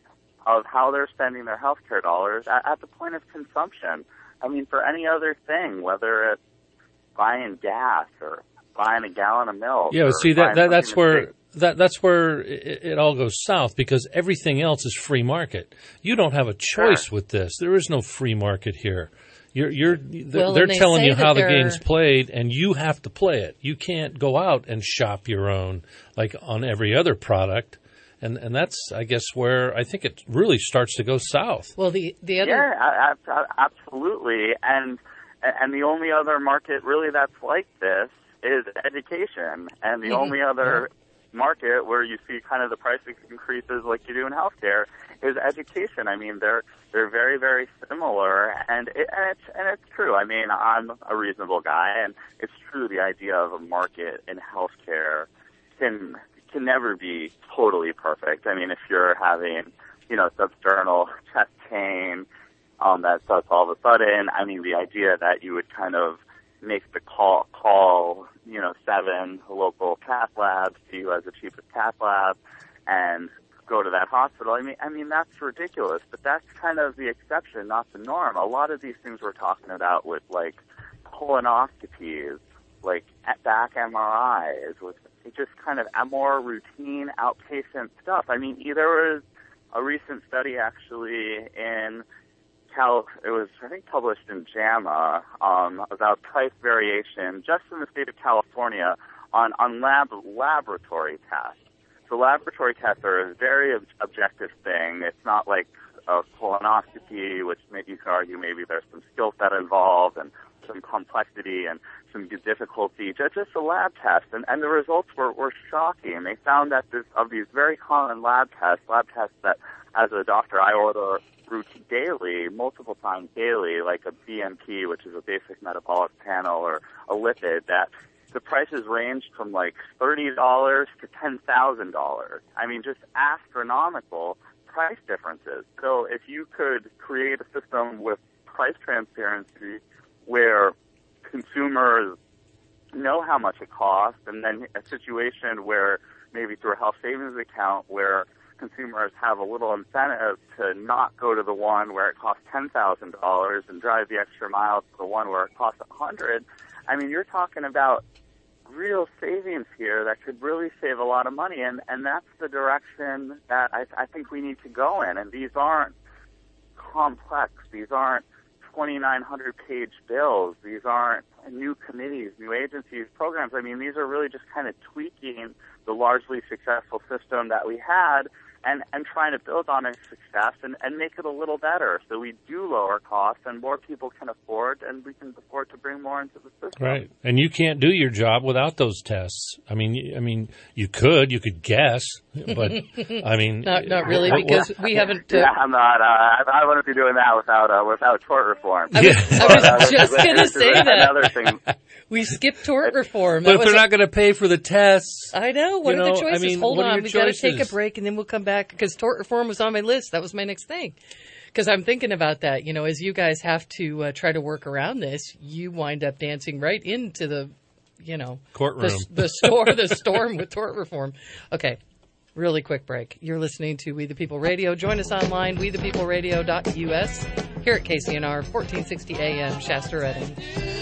[SPEAKER 9] of how they're spending their healthcare dollars at the point of consumption. I mean, for any other thing, whether it's buying gas or buying a gallon of milk.
[SPEAKER 7] Yeah, see, that's where it all goes south, because everything else is free market. You don't have a choice with this. There is no free market here. They're telling you how the game's played, and you have to play it. You can't go out and shop your own like on every other product. And that's, I guess, where I think it really starts to go south.
[SPEAKER 6] Well, the other...
[SPEAKER 9] Yeah, absolutely. And the only other market really that's like this is education. And the only other market where you see kind of the price increases like you do in healthcare is education. I mean, they're very, very similar. And it's true. I mean, I'm a reasonable guy, and it's true the idea of a market in healthcare can never be totally perfect. I mean, if you're having, substernal chest pain, that's all of a sudden, I mean, the idea that you would kind of make the call, 7 local cath labs to you as the cheapest cath lab and go to that hospital. I mean, that's ridiculous, but that's kind of the exception, not the norm. A lot of these things we're talking about with like colonoscopies like back MRIs, with just kind of more routine outpatient stuff. I mean, there was a recent study actually in it was, I think, published in JAMA about price variation just in the state of California on laboratory tests. So laboratory tests are a very objective thing. It's not like a colonoscopy, which maybe you could argue maybe there's some skill set involved and some complexity and some difficulty. Just a lab test. And the results were shocking. They found that of these very common lab tests that as a doctor I order daily, multiple times daily, like a BMP, which is a basic metabolic panel, or a lipid, that the prices ranged from like $30 to $10,000. I mean, just astronomical price differences. So if you could create a system with price transparency where consumers know how much it costs, and then a situation where maybe through a health savings account where consumers have a little incentive to not go to the one where it costs $10,000 and drive the extra mile to the one where it costs $100. I mean, you're talking about real savings here that could really save a lot of money, and that's the direction that I think we need to go in. And these aren't complex. These aren't 2,900-page bills. These aren't new committees, new agencies, programs. I mean, these are really just kind of tweaking the largely successful system that we had and trying to build on its success and make it a little better so we do lower costs and more people can afford, and we can afford to bring more into the system.
[SPEAKER 7] Right. And you can't do your job without those tests. I mean, you could guess, but I mean,
[SPEAKER 6] not really, because we haven't.
[SPEAKER 9] I'm not. I wouldn't be doing that without tort reform.
[SPEAKER 6] I was just going to say that.
[SPEAKER 9] Another thing.
[SPEAKER 6] We skipped tort reform.
[SPEAKER 7] But if they're not going to pay for the tests,
[SPEAKER 6] I know. What are the choices?
[SPEAKER 7] I mean,
[SPEAKER 6] hold on, we got to take a break, and then we'll come back, because tort reform was on my list. That was my next thing. Because I'm thinking about that. You know, as you guys have to try to work around this, you wind up dancing right into the,
[SPEAKER 7] courtroom,
[SPEAKER 6] the storm with tort reform. Okay. Really quick break. You're listening to We the People Radio. Join us online, wethepeopleradio.us, here at KCNR, 1460 AM, Shasta, Redding.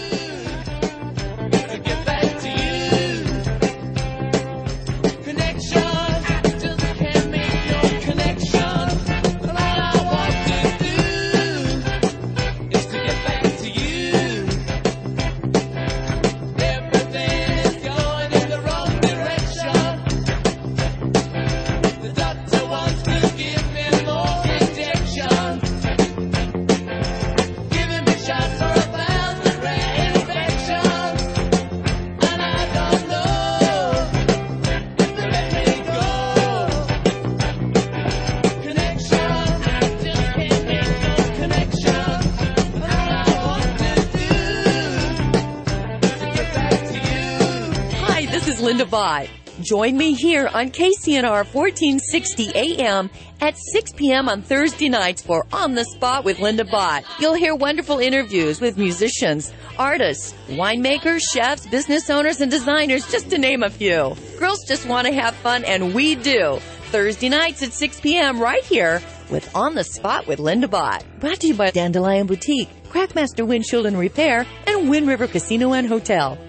[SPEAKER 12] Join me here on KCNR 1460 AM at 6 p.m. on Thursday nights for On the Spot with Linda Bott. You'll hear wonderful interviews with musicians, artists, winemakers, chefs, business owners, and designers, just to name a few. Girls just want to have fun, and we do. Thursday nights at 6 p.m. right here with On the Spot with Linda Bott. Brought to you by Dandelion Boutique, Crackmaster Windshield and Repair, and Wind River Casino and Hotel.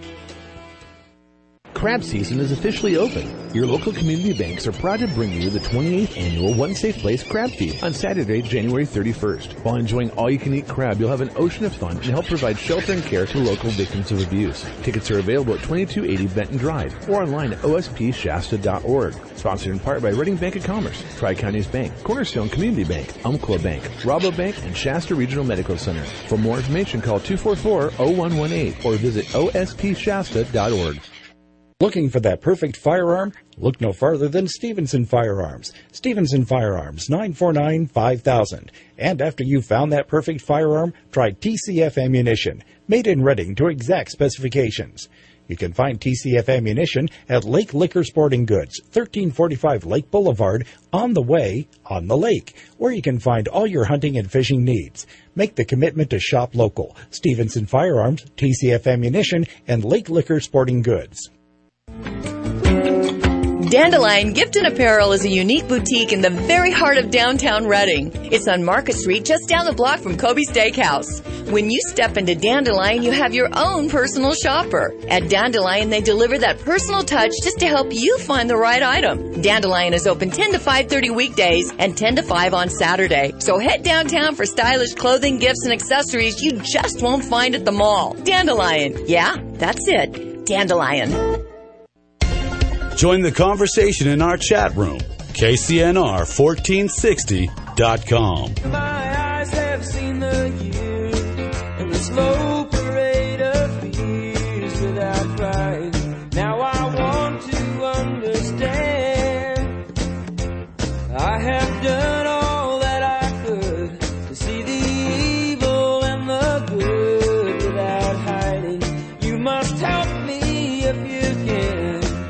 [SPEAKER 19] Crab season is officially open. Your local community banks are proud to bring you the 28th annual One Safe Place Crab Feast on Saturday, January 31st. While enjoying all-you-can-eat crab, you'll have an ocean of fun and help provide shelter and care to local victims of abuse. Tickets are available at 2280 Benton Drive or online at ospshasta.org. Sponsored in part by Reading Bank of Commerce, Tri-Counties Bank, Cornerstone Community Bank, Umpqua Bank, Rabobank, and Shasta Regional Medical Center. For more information, call 244-0118 or visit ospshasta.org.
[SPEAKER 20] Looking for that perfect firearm? Look no farther than Stevenson Firearms. Stevenson Firearms, 949-5000. And after you've found that perfect firearm, try TCF Ammunition, made in Reading to exact specifications. You can find TCF Ammunition at Lake Liquor Sporting Goods, 1345 Lake Boulevard, on the way, on the lake, where you can find all your hunting and fishing needs. Make the commitment to shop local. Stevenson Firearms, TCF Ammunition, and Lake Liquor Sporting Goods.
[SPEAKER 12] Dandelion Gift and Apparel is a unique boutique in the very heart of downtown Reading. It's on Market Street, just down the block from Kobe's Steakhouse. When you step into Dandelion, you have your own personal shopper. At Dandelion, they deliver that personal touch just to help you find the right item. Dandelion is open 10 to 5:30 weekdays and 10 to 5 on Saturday. So head downtown for stylish clothing, gifts, and accessories you just won't find at the mall. Dandelion. Yeah, that's it. Dandelion.
[SPEAKER 21] Join the conversation in our chat room, KCNR1460.com.
[SPEAKER 22] My eyes have seen the years and the slow parade of fears without crying. Now I want to understand. I have done all that I could to see the evil and the good without hiding. You must help me if you can.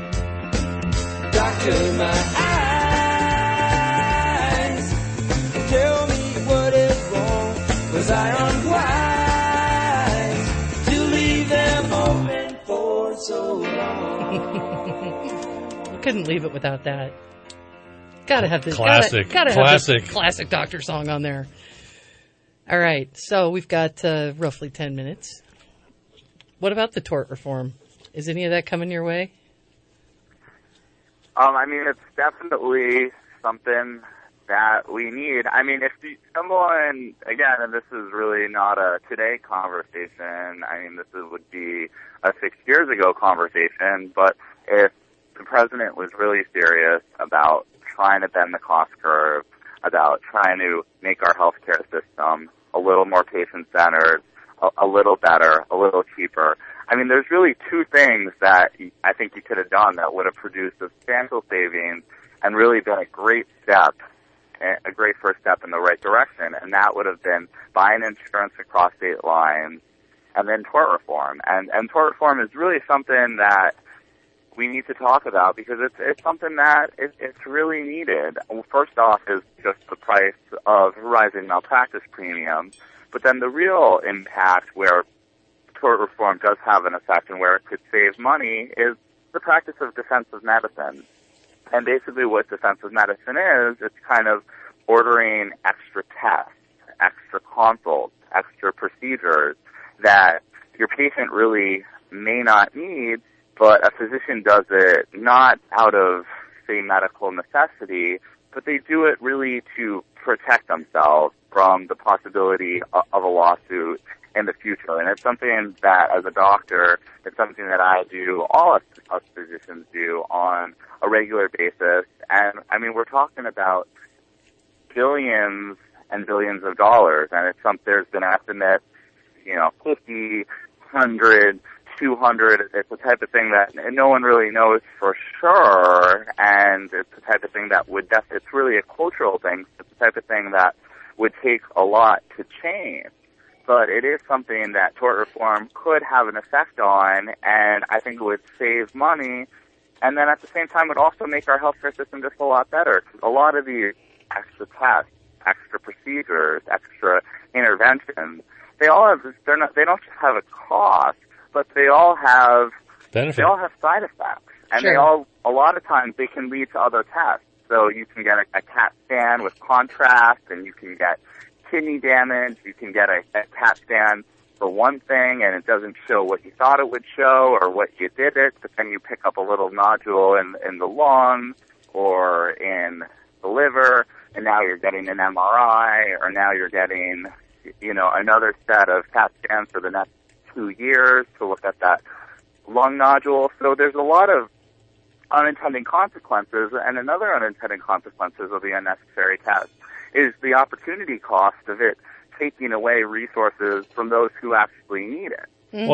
[SPEAKER 22] Doctor, my eyes, tell me what is wrong. Was I unwise to leave them open for so long?
[SPEAKER 6] Couldn't leave it without that. Gotta have this
[SPEAKER 7] classic,
[SPEAKER 6] gotta have this classic Doctor song on there. All right, so we've got roughly 10 minutes. What about the tort reform? Is any of that coming your way?
[SPEAKER 9] I mean, it's definitely something that we need. I mean, if someone, again, and this is really not a today conversation, I mean, would be a 6 years ago conversation, but if the president was really serious about trying to bend the cost curve, about trying to make our healthcare system a little more patient-centered, a little better, a little cheaper, I mean, there's really two things that I think you could have done that would have produced substantial savings and really been a great first step in the right direction, and that would have been buying insurance across state lines and then tort reform. And tort reform is really something that we need to talk about because it's something that it's really needed. Well, first off is just the price of rising malpractice premiums, but then the real impact where tort reform does have an effect and where it could save money is the practice of defensive medicine. And basically what defensive medicine is, it's kind of ordering extra tests, extra consults, extra procedures that your patient really may not need, but a physician does it not out of, say, medical necessity, but they do it really to protect themselves from the possibility of a lawsuit in the future. And it's something that, as a doctor, it's something that I do, all us physicians do on a regular basis. And, I mean, we're talking about billions and billions of dollars. And there's been an estimate, 50, 100, 200. It's the type of thing that no one really knows for sure. And it's the type of thing that it's really a cultural thing. It's the type of thing that would take a lot to change. But it is something that tort reform could have an effect on, and I think it would save money. And then at the same time, it would also make our healthcare system just a lot better. A lot of these extra tests, extra procedures, extra interventions, they don't just have a cost, but they all have benefit. They all have side effects, and sure. A lot of times they can lead to other tests. So you can get a CAT scan with contrast, and you can get kidney damage, you can get a CAT scan for one thing and it doesn't show what you thought it would show or what you did it, but then you pick up a little nodule in the lung or in the liver, and now you're getting an MRI, or now you're getting, another set of CAT scans for the next 2 years to look at that lung nodule. So there's a lot of unintended consequences, and another unintended consequences of the unnecessary test is the opportunity cost of it taking away resources from those who actually need it.
[SPEAKER 7] Well,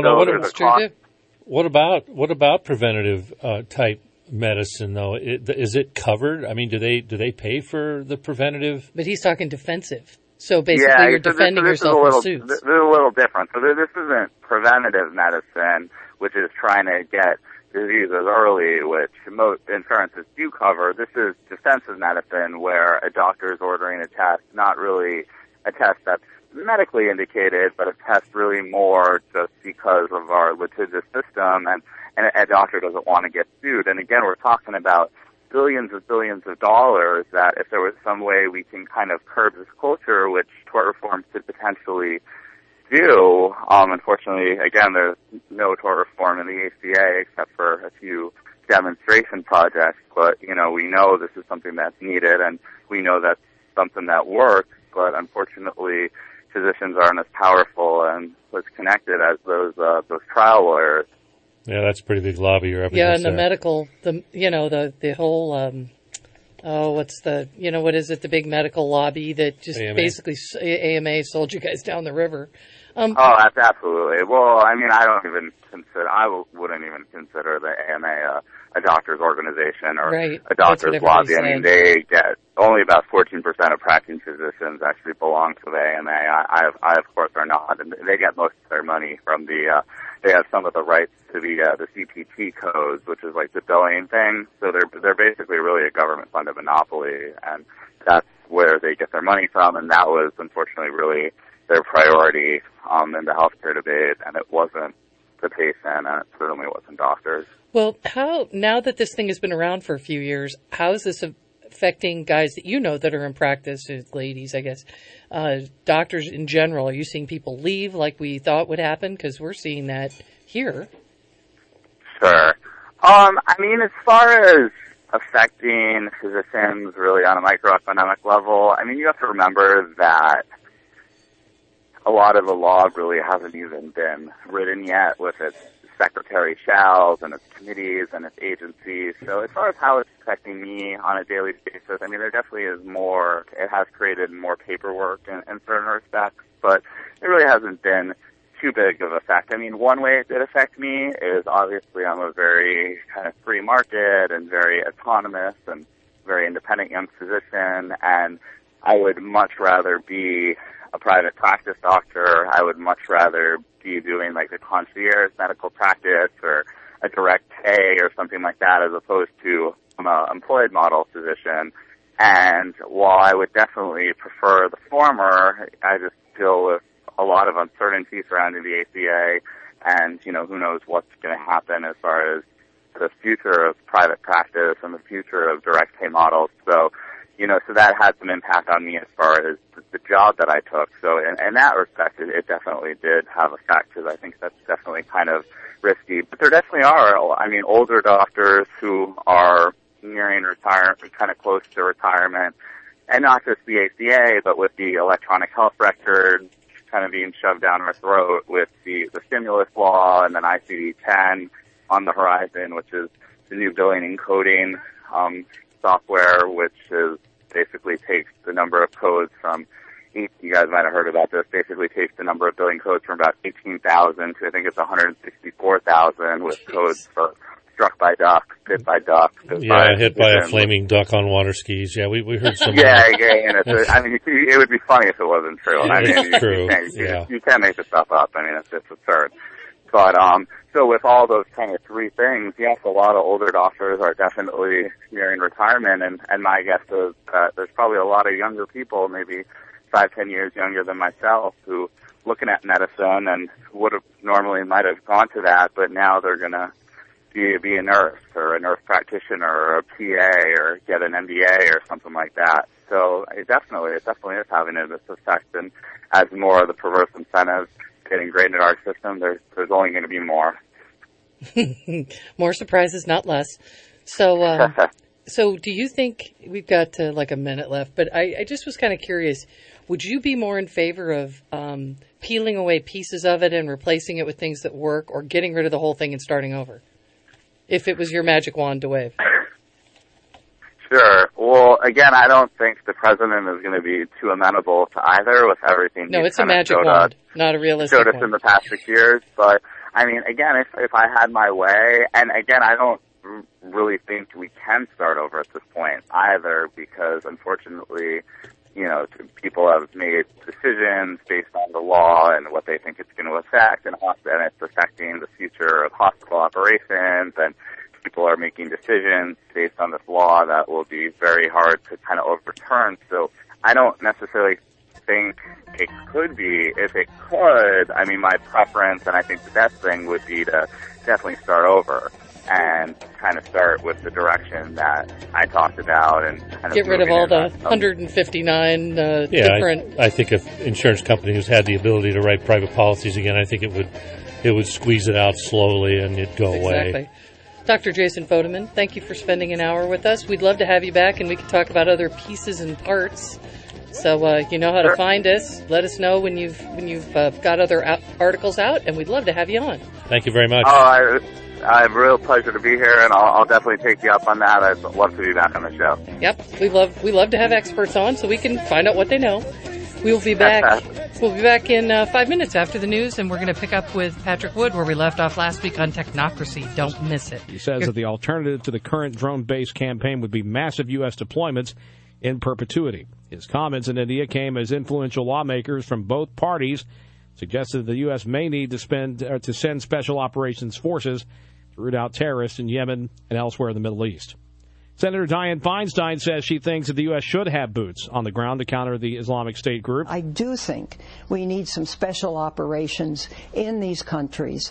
[SPEAKER 7] what about preventative type medicine though? Is it covered? I mean, do they pay for the preventative?
[SPEAKER 6] But he's talking defensive. So basically, you're defending yourself in suits.
[SPEAKER 9] This is a little different. So this isn't preventative medicine, which is trying to get diseases early, which most insurances do cover. This is defensive medicine, where a doctor is ordering a test, not really a test that's medically indicated, but a test really more just because of our litigious system, and a doctor doesn't want to get sued. And again, we're talking about billions of dollars, that if there was some way we can kind of curb this culture, which tort reform could potentially do. Unfortunately, again, there's no tort reform in the ACA except for a few demonstration projects, but, we know this is something that's needed, and we know that's something that works, but unfortunately, physicians aren't as powerful and as connected as those trial lawyers.
[SPEAKER 7] Yeah, that's a pretty big lobby you're up against.
[SPEAKER 6] Yeah, and the medical, the whole, what is it, the big medical lobby that just
[SPEAKER 7] AMA.
[SPEAKER 6] basically, AMA sold you guys down the river.
[SPEAKER 9] That's absolutely. Well, I wouldn't even consider the AMA a doctor's organization or
[SPEAKER 6] right.
[SPEAKER 9] a doctor's lobby.
[SPEAKER 6] Said.
[SPEAKER 9] I mean, they get only about 14% of practicing physicians actually belong to the AMA. I of course are not, and they get most of their money from the. They have some of the rights to the CPT codes, which is like the billing thing. So they're basically really a government-funded monopoly, and that's where they get their money from. And that was unfortunately really their priority in the healthcare debate, and it wasn't the patient, and it certainly wasn't doctors.
[SPEAKER 6] Well, now that this thing has been around for a few years, how is this affecting guys that that are in practice, ladies, I guess, doctors in general? Are you seeing people leave like we thought would happen? Because we're seeing that here.
[SPEAKER 9] Sure. As far as affecting physicians really on a microeconomic level, you have to remember that a lot of the law really hasn't even been written yet with its secretary shalls and its committees and its agencies. So as far as how it's affecting me on a daily basis, there definitely is more. It has created more paperwork in certain respects, but it really hasn't been too big of an effect. One way it did affect me is obviously I'm a very kind of free market and very autonomous and very independent young physician, and I would much rather be a private practice doctor. I would much rather be doing like a concierge medical practice or a direct pay or something like that, as opposed to an employed model physician. And while I would definitely prefer the former, I just deal with a lot of uncertainty surrounding the ACA, and who knows what's going to happen as far as the future of private practice and the future of direct pay models. So that had some impact on me as far as the job that I took. So in that respect, it definitely did have effect, because I think that's definitely kind of risky. But there definitely are, older doctors who are nearing retirement, kind of close to retirement, and not just the ACA, but with the electronic health record kind of being shoved down our throat, with the stimulus law, and then ICD-10 on the horizon, which is the new billing and coding software, which is basically takes the number of codes from, you guys might have heard about this, basically takes the number of billing codes from about 18,000 to I think it's 164,000, with codes for struck by duck, hit by duck.
[SPEAKER 7] Hit by a flaming duck on water skis. Yeah, we heard some.
[SPEAKER 9] And it would be funny if it wasn't true.
[SPEAKER 7] It's true.
[SPEAKER 9] You can't make this stuff up. It's just absurd. But so with all those kind of three things, yes, a lot of older doctors are definitely nearing retirement, and my guess is that there's probably a lot of younger people, maybe 5-10 years younger than myself, who looking at medicine and would have normally might have gone to that, but now they're gonna be a nurse or a nurse practitioner or a PA or get an MBA or something like that. So it definitely is having this effect, and as more of the perverse incentives get ingrained in our system, there's only going to be more.
[SPEAKER 6] More surprises, not less. So, so do you think, we've got like a minute left, but I just was kind of curious, would you be more in favor of peeling away pieces of it and replacing it with things that work, or getting rid of the whole thing and starting over, if it was your magic wand to wave?
[SPEAKER 9] Sure. Well, again, I don't think the president is going to be too amenable to either, with everything.
[SPEAKER 6] No, it's a magic wand, not a realistic
[SPEAKER 9] showed us
[SPEAKER 6] one.
[SPEAKER 9] in the past 6 years. But again, if I had my way, and again, I don't really think we can start over at this point either, because unfortunately, people have made decisions based on the law and what they think it's going to affect, and it's affecting the future of hospital operations, and people are making decisions based on this law that will be very hard to kind of overturn. So I don't necessarily think it could be. If it could, my preference, and I think the best thing would be to definitely start over. and kind of start with the direction that I talked about and kind of
[SPEAKER 6] get rid of all the 159 different.
[SPEAKER 7] I think if insurance companies had the ability to write private policies again, I think it would squeeze it out slowly and it'd go away.
[SPEAKER 6] Exactly. Dr. Jason Fodeman, thank you for spending an hour with us. We'd love to have you back, and we can talk about other pieces and parts. So you know how to find us. Let us know when you've got other articles out, and we'd love to have you on.
[SPEAKER 7] Thank you very much.
[SPEAKER 9] Oh, I have a real pleasure to be here, and I'll definitely take you up on that. I'd love to be back on the show.
[SPEAKER 6] Yep, we love to have experts on so we can find out what they know. We'll be back. We'll be back in 5 minutes after the news, and we're going to pick up with Patrick Wood where we left off last week on technocracy. Don't miss it.
[SPEAKER 1] He says that the alternative to the current drone-based campaign would be massive U.S. deployments in perpetuity. His comments in India came as influential lawmakers from both parties suggested that the U.S. may need to send special operations forces to root out terrorists in Yemen and elsewhere in the Middle East. Senator Dianne Feinstein says she thinks that the U.S. should have boots on the ground to counter the Islamic State group.
[SPEAKER 2] I do think we need some special operations in these countries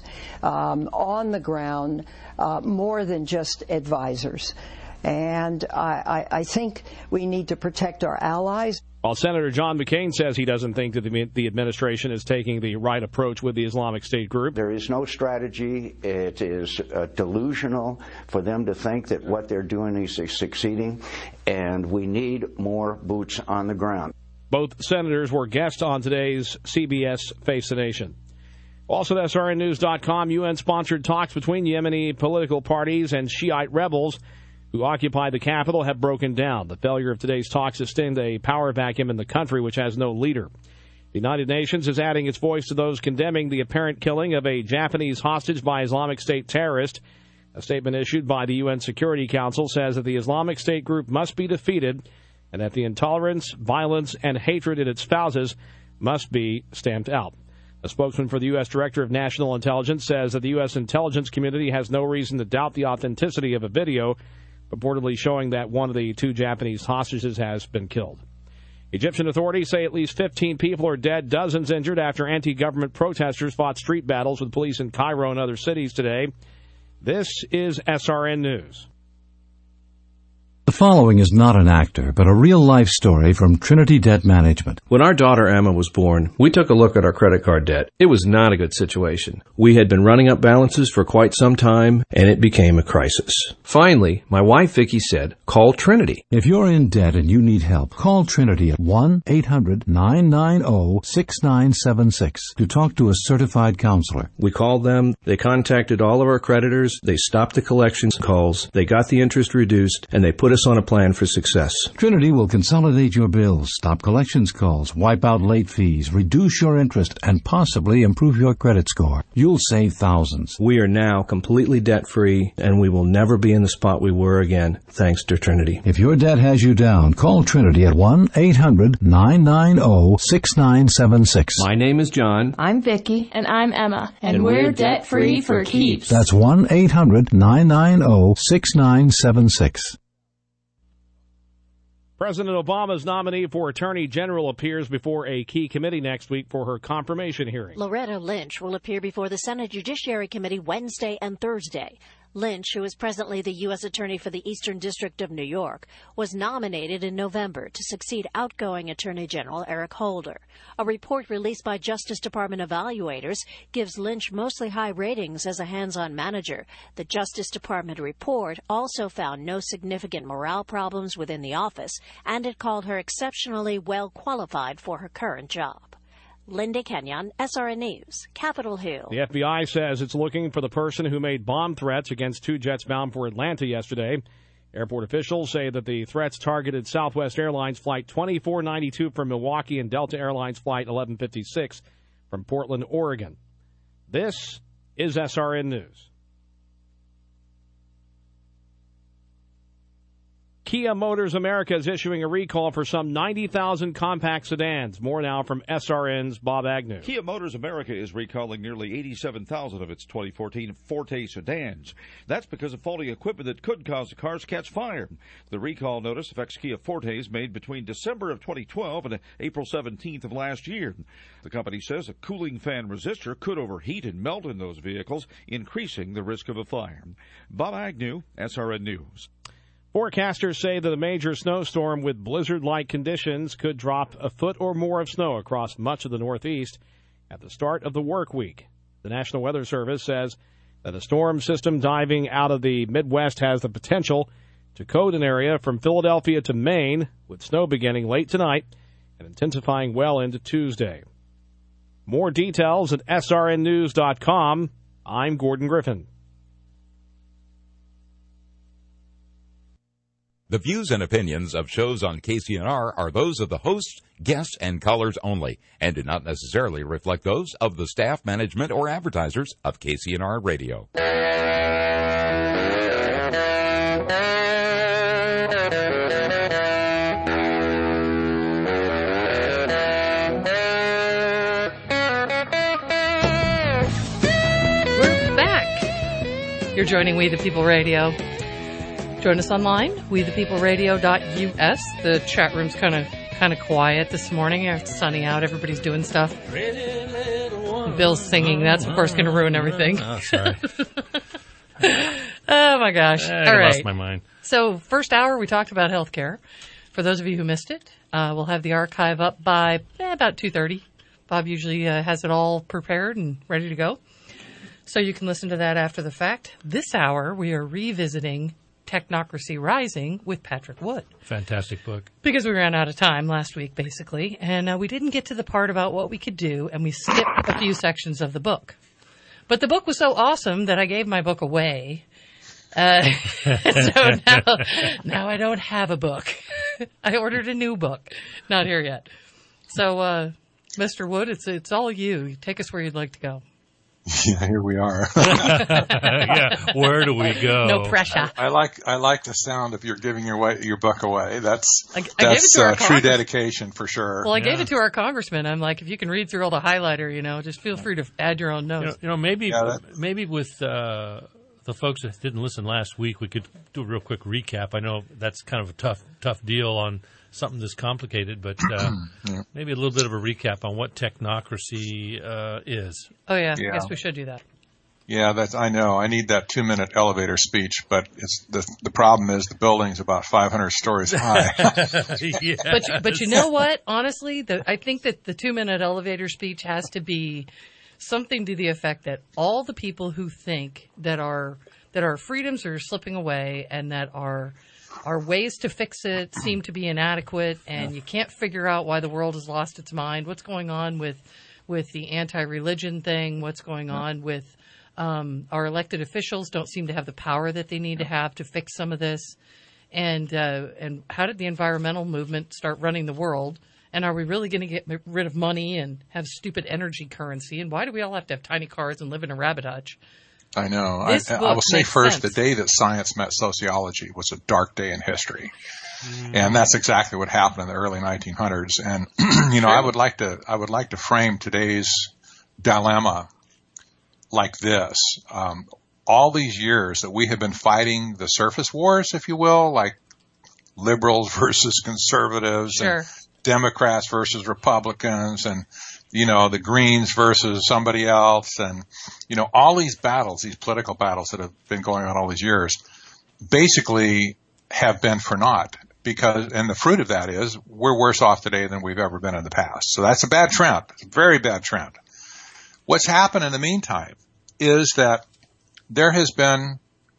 [SPEAKER 2] on the ground, more than just advisors. And I think we need to protect our allies.
[SPEAKER 1] While Senator John McCain says he doesn't think that the administration is taking the right approach with the Islamic State group.
[SPEAKER 23] There is no strategy. It is delusional for them to think that what they're doing is succeeding, and we need more boots on the ground.
[SPEAKER 1] Both senators were guests on today's CBS Face the Nation. Also at SRNnews.com, UN-sponsored talks between Yemeni political parties and Shiite rebels who occupy the capital have broken down. The failure of today's talks has stemmed a power vacuum in the country, which has no leader. The United Nations is adding its voice to those condemning the apparent killing of a Japanese hostage by Islamic State terrorists. A statement issued by the UN Security Council says that the Islamic State group must be defeated and that the intolerance, violence, and hatred it espouses must be stamped out. A spokesman for the U.S. Director of National Intelligence says that the U.S. intelligence community has no reason to doubt the authenticity of a video purportedly showing that one of the two Japanese hostages has been killed. Egyptian authorities say at least 15 people are dead, dozens injured after anti-government protesters fought street battles with police in Cairo and other cities today. This is SRN News.
[SPEAKER 24] The following is not an actor, but a real-life story from Trinity Debt Management.
[SPEAKER 25] When our daughter Emma was born, we took a look at our credit card debt. It was not a good situation. We had been running up balances for quite some time, and it became a crisis. Finally, my wife Vicki said, call Trinity.
[SPEAKER 24] If you're in debt and you need help, call Trinity at 1-800-990-6976 to talk to a certified counselor.
[SPEAKER 25] We called them, they contacted all of our creditors, they stopped the collections calls, they got the interest reduced, and they put us on a plan for success.
[SPEAKER 24] Trinity will consolidate your bills, stop collections calls, wipe out late fees, reduce your interest, and possibly improve your credit score. You'll save thousands.
[SPEAKER 25] We are now completely debt-free, and we will never be in the spot we were again, thanks to Trinity.
[SPEAKER 24] If your debt has you down, call Trinity at 1-800-990-6976.
[SPEAKER 25] My name is John.
[SPEAKER 26] I'm Vicki. And I'm Emma. And we're debt-free for keeps.
[SPEAKER 24] That's 1-800-990-6976.
[SPEAKER 1] President Obama's nominee for Attorney General appears before a key committee next week for her confirmation hearing.
[SPEAKER 27] Loretta Lynch will appear before the Senate Judiciary Committee Wednesday and Thursday. Lynch, who is presently the U.S. Attorney for the Eastern District of New York, was nominated in November to succeed outgoing Attorney General Eric Holder. A report released by Justice Department evaluators gives Lynch mostly high ratings as a hands-on manager. The Justice Department report also found no significant morale problems within the office, and it called her exceptionally well qualified for her current job. Linda Kenyon, SRN News, Capitol Hill.
[SPEAKER 1] The FBI says it's looking for the person who made bomb threats against two jets bound for Atlanta yesterday. Airport officials say that the threats targeted Southwest Airlines Flight 2492 from Milwaukee and Delta Airlines Flight 1156 from Portland, Oregon. This is SRN News. Kia Motors America is issuing a recall for some 90,000 compact sedans. More now from SRN's Bob Agnew.
[SPEAKER 3] Kia Motors America is recalling nearly 87,000 of its 2014 Forte sedans. That's because of faulty equipment that could cause the cars to catch fire. The recall notice affects Kia Fortes made between December of 2012 and April 17th of last year. The company says a cooling fan resistor could overheat and melt in those vehicles, increasing the risk of a fire. Bob Agnew, SRN News.
[SPEAKER 1] Forecasters say that a major snowstorm with blizzard-like conditions could drop a foot or more of snow across much of the Northeast at the start of the work week. The National Weather Service says that a storm system diving out of the Midwest has the potential to coat an area from Philadelphia to Maine, with snow beginning late tonight and intensifying well into Tuesday. More details at srnnews.com. I'm Gordon Griffin.
[SPEAKER 4] The views and opinions of shows on KCNR are those of the hosts, guests, and callers only, and do not necessarily reflect those of the staff, management, or advertisers of KCNR Radio.
[SPEAKER 6] We're back. You're joining We the People Radio. Join us online, wethepeopleradio.us. The chat room's kind of quiet this morning. It's sunny out. Everybody's doing stuff. Bill's singing. That's, of course, going to ruin everything.
[SPEAKER 7] Oh, sorry.
[SPEAKER 6] Oh, my gosh.
[SPEAKER 7] I
[SPEAKER 6] All right.
[SPEAKER 7] lost my mind.
[SPEAKER 6] So, first hour, we talked about healthcare. For those of you who missed it, we'll have the archive up by about 2:30. Bob usually has it all prepared and ready to go. So you can listen to that after the fact. This hour, we are revisiting Technocracy Rising with Patrick Wood.
[SPEAKER 7] Fantastic book.
[SPEAKER 6] Because we ran out of time last week, basically, and we didn't get to the part about what we could do, and we skipped a few sections of the book. But the book was so awesome that I gave my book away. So now I don't have a book. I ordered a new book. Not here yet. So, Mr. Wood, it's all you. Take us where you'd like to go.
[SPEAKER 5] Yeah, here we are.
[SPEAKER 7] Yeah, where do we go?
[SPEAKER 6] No pressure.
[SPEAKER 5] I like the sound of you're giving your book away. That's
[SPEAKER 6] I gave it to our
[SPEAKER 5] true dedication for sure.
[SPEAKER 6] Well, I gave it to our congressman. I'm like, if you can read through all the highlighter, just feel free to add your own notes.
[SPEAKER 7] Maybe with the folks that didn't listen last week, we could do a real quick recap. I know that's kind of a tough deal on something this complicated, but maybe a little bit of a recap on what technocracy is.
[SPEAKER 6] Oh, yeah. I guess we should do that.
[SPEAKER 5] Yeah, I know. I need that 2-minute elevator speech, but it's the problem is the building's about 500 stories high.
[SPEAKER 6] Yes. But you know what? Honestly, I think that the 2-minute elevator speech has to be something to the effect that all the people who think that our freedoms are slipping away and that our ways to fix it seem to be inadequate, and you can't figure out why the world has lost its mind. What's going on with the anti-religion thing? What's going on with our elected officials don't seem to have the power that they need to have to fix some of this? And how did the environmental movement start running the world? And are we really going to get rid of money and have stupid energy currency? And why do we all have to have tiny cars and live in a rabbit hutch?
[SPEAKER 5] I know. I will say first, the day that science met sociology was a dark day in history. And that's exactly what happened in the early 1900s. And, I would like to frame today's dilemma like this. All these years that we have been fighting the surface wars, if you will, like liberals versus conservatives and Democrats versus Republicans and, the Greens versus somebody else. And, all these battles, these political battles that have been going on all these years basically have been for naught and the fruit of that is we're worse off today than we've ever been in the past. So that's a bad trend. It's a very bad trend. What's happened in the meantime is that there has been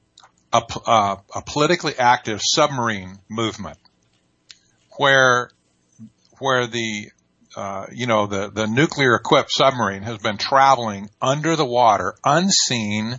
[SPEAKER 5] a politically active submarine movement where the nuclear equipped submarine has been traveling under the water, unseen,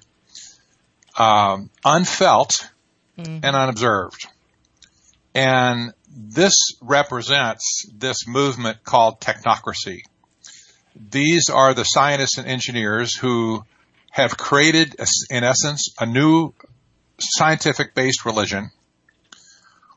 [SPEAKER 5] unfelt, and unobserved. And this represents this movement called technocracy. These are the scientists and engineers who have created, in essence, a new scientific-based religion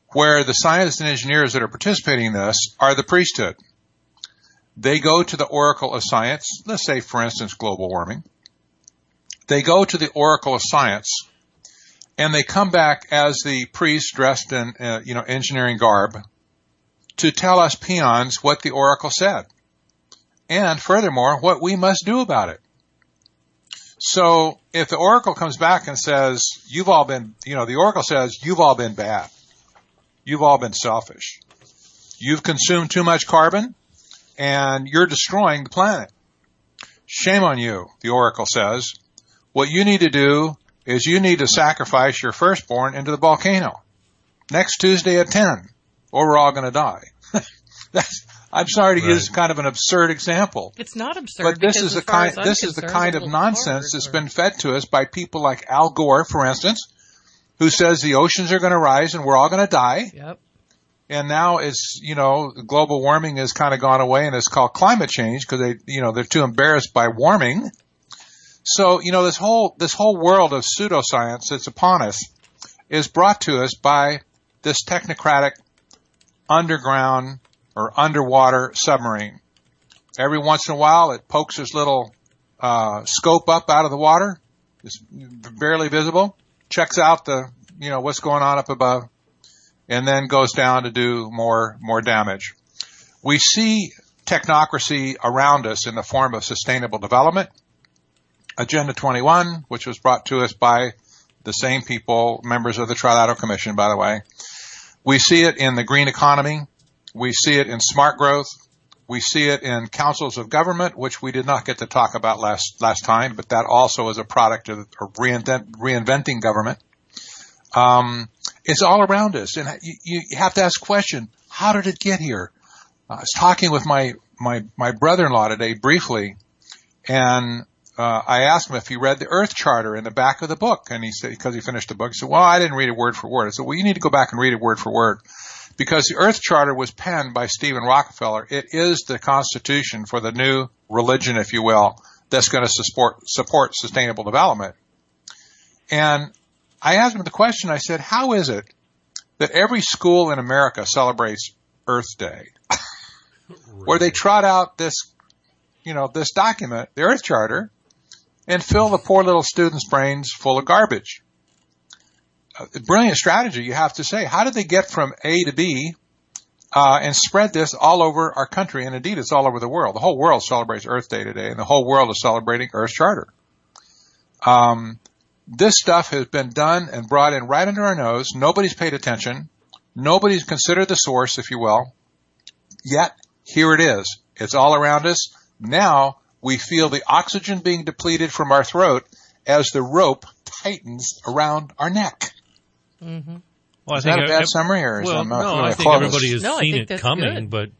[SPEAKER 5] where the scientists and engineers that are participating in this are the priesthood. They go to the oracle of science, let's say, for instance, global warming. They go to the oracle of science, and they come back as the priest dressed in, engineering garb to tell us peons what the oracle said. And furthermore, what we must do about it. So if the oracle comes back and says, the oracle says, you've all been bad. You've all been selfish. You've consumed too much carbon, and you're destroying the planet. Shame on you, the oracle says. What you need to do is you need to sacrifice your firstborn into the volcano next Tuesday at 10, or we're all going to die. I'm sorry to use kind of an absurd example.
[SPEAKER 6] It's not absurd.
[SPEAKER 5] But this is the kind of nonsense that's been fed to us by people like Al Gore, for instance, who says the oceans are going to rise and we're all going to die.
[SPEAKER 6] Yep.
[SPEAKER 5] And now it's, global warming has kind of gone away and it's called climate change because they're too embarrassed by warming. So, this whole world of pseudoscience that's upon us is brought to us by this technocratic underground or underwater submarine. Every once in a while, it pokes its little scope up out of the water. It's barely visible. Checks out what's going on up above, and then goes down to do more damage. We see technocracy around us in the form of sustainable development. Agenda 21, which was brought to us by the same people, members of the Trilateral Commission, by the way. We see it in the green economy. We see it in smart growth. We see it in councils of government, which we did not get to talk about last time, but that also is a product of reinventing government. It's all around us, and you have to ask the question: how did it get here? I was talking with my brother-in-law today briefly, and I asked him if he read the Earth Charter in the back of the book, and he said, because he finished the book, he said, well, I didn't read it word for word. I said, well, you need to go back and read it word for word, because the Earth Charter was penned by Stephen Rockefeller. It is the constitution for the new religion, if you will, that's going to support sustainable development. And I asked him the question, I said, how is it that every school in America celebrates Earth Day, where they trot out this document, the Earth Charter, and fill the poor little students' brains full of garbage? Brilliant strategy, you have to say. How did they get from A to B and spread this all over our country? And indeed, it's all over the world. The whole world celebrates Earth Day today, and the whole world is celebrating Earth Charter. This stuff has been done and brought in right under our nose. Nobody's paid attention. Nobody's considered the source, if you will. Yet, here it is. It's all around us. Now, we feel the oxygen being depleted from our throat as the rope tightens around our neck.
[SPEAKER 6] Mm-hmm.
[SPEAKER 7] Well,
[SPEAKER 5] is that a bad summary, or is
[SPEAKER 7] I think everybody has seen it coming, but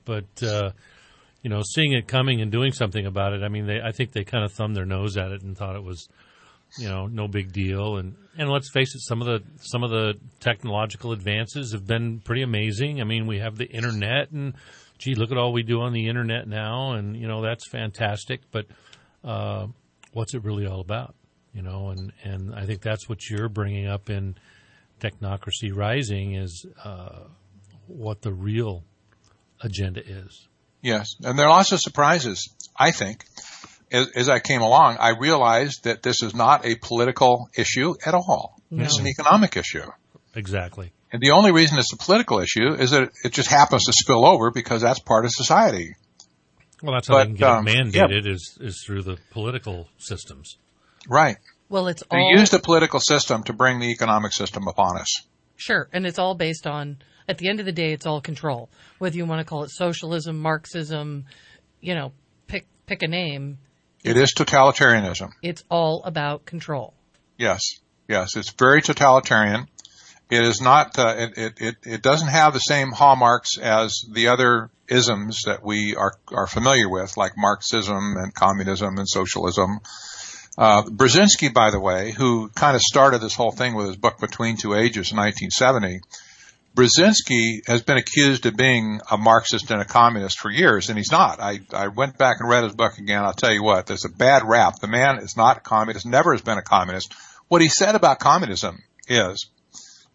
[SPEAKER 7] seeing it coming and doing something about it. I mean, I think they kind of thumbed their nose at it and thought it was, no big deal. And let's face it, some of the technological advances have been pretty amazing. I mean, we have the internet, and gee, look at all we do on the internet now, and that's fantastic. But what's it really all about? And I think that's what you're bringing up in Technocracy Rising is what the real agenda is.
[SPEAKER 5] Yes, and there are lots of surprises, I think. As I came along, I realized that this is not a political issue at all. No. It's an economic issue.
[SPEAKER 7] Exactly.
[SPEAKER 5] And the only reason it's a political issue is that it just happens to spill over because that's part of society.
[SPEAKER 7] Well, that's how they can get it mandated is through the political systems.
[SPEAKER 5] Right.
[SPEAKER 6] Well,
[SPEAKER 5] they use the political system to bring the economic system upon us.
[SPEAKER 6] Sure, and it's all based on, at the end of the day, it's all control. Whether you want to call it socialism, Marxism, pick a name.
[SPEAKER 5] It is totalitarianism.
[SPEAKER 6] It's all about control.
[SPEAKER 5] Yes, it's very totalitarian. It is not. It doesn't have the same hallmarks as the other isms that we are familiar with, like Marxism and communism and socialism. Brzezinski, by the way, who kind of started this whole thing with his book Between Two Ages in 1970, Brzezinski has been accused of being a Marxist and a communist for years, and he's not. I went back and read his book again. I'll tell you what, there's a bad rap. The man is not a communist, never has been a communist. What he said about communism is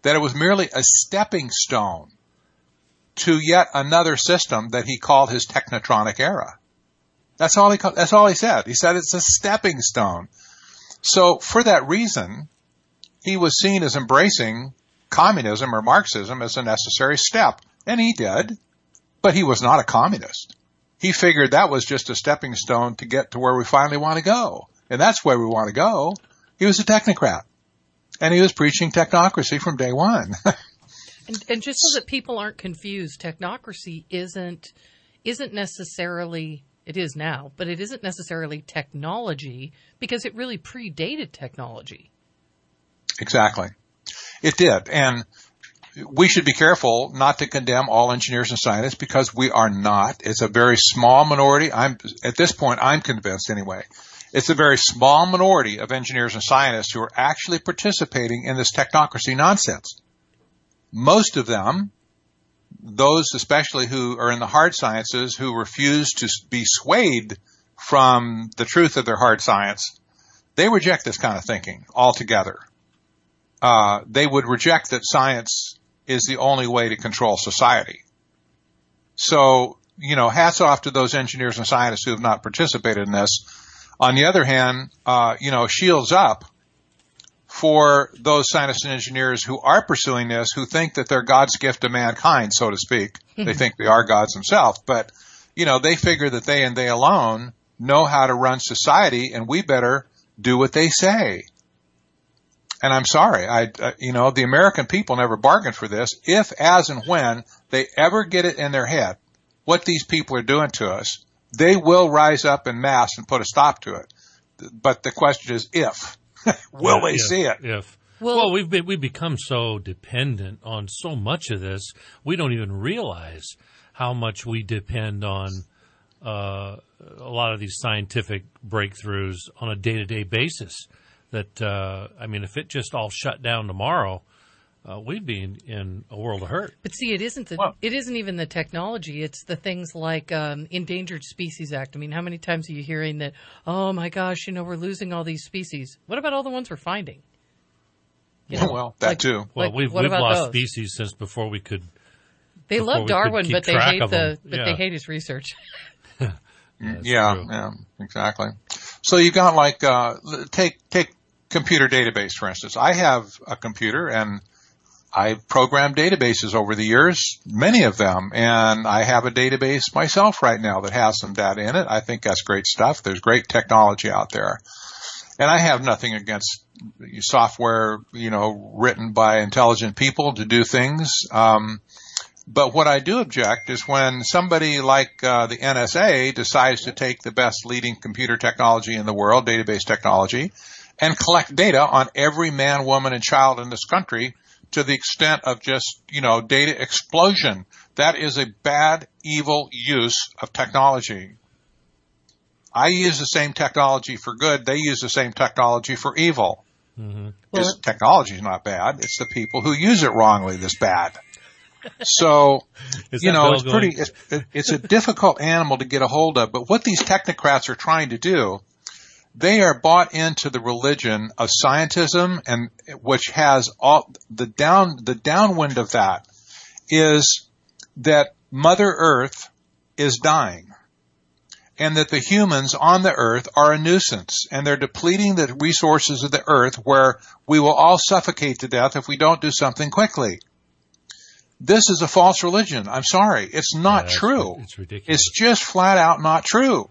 [SPEAKER 5] that it was merely a stepping stone to yet another system that he called his technotronic era. That's all he said. He said it's a stepping stone. So for that reason, he was seen as embracing communism or Marxism as a necessary step. And he did, but he was not a communist. He figured that was just a stepping stone to get to where we finally want to go. And that's where we want to go. He was a technocrat. And he was preaching technocracy from day one.
[SPEAKER 6] And just so that people aren't confused, technocracy isn't necessarily, it is now, but it isn't necessarily technology because it really predated technology.
[SPEAKER 5] Exactly. It did. And we should be careful not to condemn all engineers and scientists because we are not. It's a very small minority. At this point, I'm convinced anyway. It's a very small minority of engineers and scientists who are actually participating in this technocracy nonsense. Most of them, those especially who are in the hard sciences, who refuse to be swayed from the truth of their hard science, they reject this kind of thinking altogether. They would reject that science is the only way to control society. So, hats off to those engineers and scientists who have not participated in this. On the other hand, shields up for those scientists and engineers who are pursuing this, who think that they're God's gift to mankind, so to speak. They think they are gods themselves, but, they figure that they and they alone know how to run society, and we better do what they say. And I'm sorry, the American people never bargained for this. If, as, and when they ever get it in their head what these people are doing to us, they will rise up en masse and put a stop to it. But the question is if. Will they see it?
[SPEAKER 7] If. Well, we've become so dependent on so much of this, we don't even realize how much we depend on a lot of these scientific breakthroughs on a day-to-day basis. That if it just all shut down tomorrow, we'd be in a world of hurt.
[SPEAKER 6] But see, it isn't even the technology. It's the things like Endangered Species Act. I mean, how many times are you hearing that, oh my gosh, we're losing all these species? What about all the ones we're finding?
[SPEAKER 5] That too.
[SPEAKER 7] Well, we've lost species since before we could.
[SPEAKER 6] They love Darwin, but they hate his research.
[SPEAKER 5] Yeah, exactly. So you got take computer database, for instance. I have a computer and I programmed databases over the years, many of them, and I have a database myself right now that has some data in it. I think that's great stuff. There's great technology out there. And I have nothing against software, written by intelligent people to do things. But what I do object is when somebody like the NSA decides to take the best leading computer technology in the world, database technology, and collect data on every man, woman, and child in this country to the extent of just, data explosion. That is a bad, evil use of technology. I use the same technology for good. They use the same technology for evil. Mm-hmm. This technology is not bad. It's the people who use it wrongly that's bad. So, it's a difficult animal to get a hold of. But what these technocrats are trying to do, they are bought into the religion of scientism, and which has all the downwind of that is that Mother Earth is dying, and that the humans on the Earth are a nuisance, and they're depleting the resources of the Earth, where we will all suffocate to death if we don't do something quickly. This is a false religion. I'm sorry. It's not true.
[SPEAKER 7] It's ridiculous.
[SPEAKER 5] It's just flat out not true.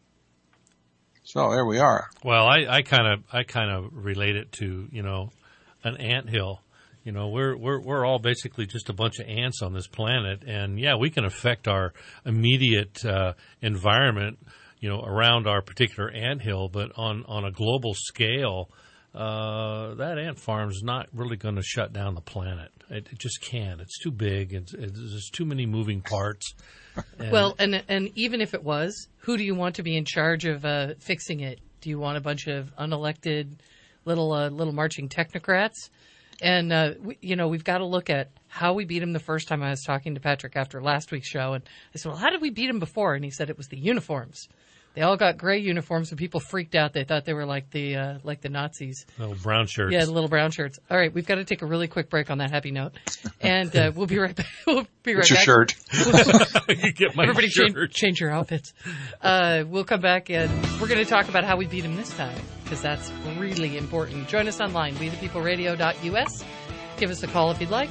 [SPEAKER 5] So there we are.
[SPEAKER 7] Well, I kind of relate it to, an anthill. We're all basically just a bunch of ants on this planet, and we can affect our immediate environment, around our particular anthill, but on a global scale, that ant farm's not really going to shut down the planet. It just can't. It's too big. There's too many moving parts.
[SPEAKER 6] And even if it was, who do you want to be in charge of fixing it? Do you want a bunch of unelected little marching technocrats? And we've got to look at how we beat him the first time. I was talking to Patrick after last week's show, and I said, "Well, how did we beat him before?" And he said it was the uniforms. They all got gray uniforms, and people freaked out. They thought they were like the Nazis.
[SPEAKER 7] Little brown shirts.
[SPEAKER 6] Yeah, the little brown shirts. All right, we've got to take a really quick break on that happy note, and we'll be right back. We'll be right back.
[SPEAKER 5] Your shirt.
[SPEAKER 7] You get my
[SPEAKER 6] Everybody
[SPEAKER 7] shirt.
[SPEAKER 6] change your outfits. We'll come back, and we're going to talk about how we beat them this time, because that's really important. Join us online, wethepeopleradio.us. Give us a call if you'd like,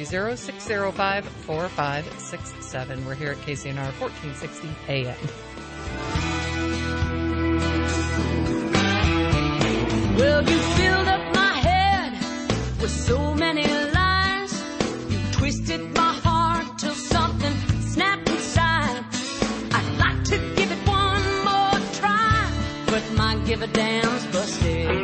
[SPEAKER 6] 530-605-4567. We're here at KCNR 1460 AM.
[SPEAKER 22] Well, you filled up my head with so many lies. You twisted my heart till something snapped inside. I'd like to give it one more try, but my give a damn's busted.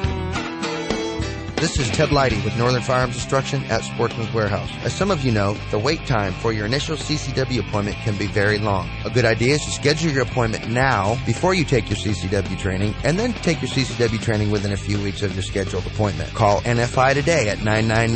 [SPEAKER 8] This is Ted Leidy with Northern Firearms Instruction at Sportsman's Warehouse. As some of you know, the wait time for your initial CCW appointment can be very long. A good idea is to schedule your appointment now before you take your CCW training, and then take your CCW training within a few weeks of your scheduled appointment. Call NFI today at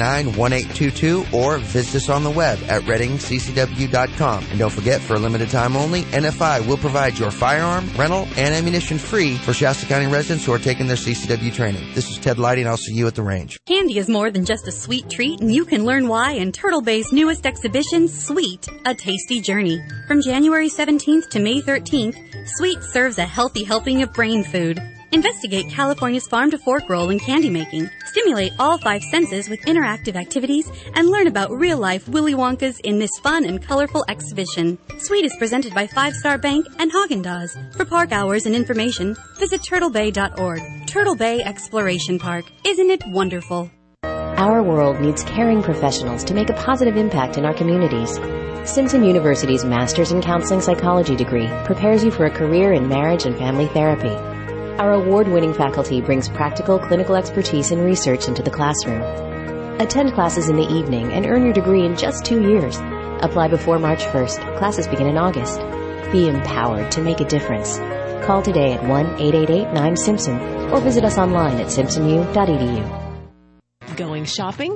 [SPEAKER 8] 999-1822 or visit us on the web at reddingccw.com. And don't forget, for a limited time only, NFI will provide your firearm, rental, and ammunition free for Shasta County residents who are taking their CCW training. This is Ted Leidy, and I'll see you at the range.
[SPEAKER 10] Candy is more than just a sweet treat, and you can learn why in Turtle Bay's newest exhibition, Sweet, A Tasty Journey. From January 17th to May 13th, Sweet serves a healthy helping of brain food. Investigate California's farm-to-fork role in candy making, stimulate all 5 senses with interactive activities, and learn about real-life Willy Wonkas in this fun and colorful exhibition. Sweet is presented by 5 Star Bank and Haagen-Dazs. For park hours and information, visit turtlebay.org. Turtle Bay Exploration Park. Isn't it wonderful?
[SPEAKER 11] Our world needs caring professionals to make a positive impact in our communities. Simpson University's Master's in Counseling Psychology degree prepares you for a career in marriage and family therapy. Our award-winning faculty brings practical clinical expertise and research into the classroom. Attend classes in the evening and earn your degree in just 2 years. Apply before March 1st. Classes begin in August. Be empowered to make a difference. Call today at 1-888-9-SIMPSON or visit us online at simpsonu.edu.
[SPEAKER 13] Going shopping?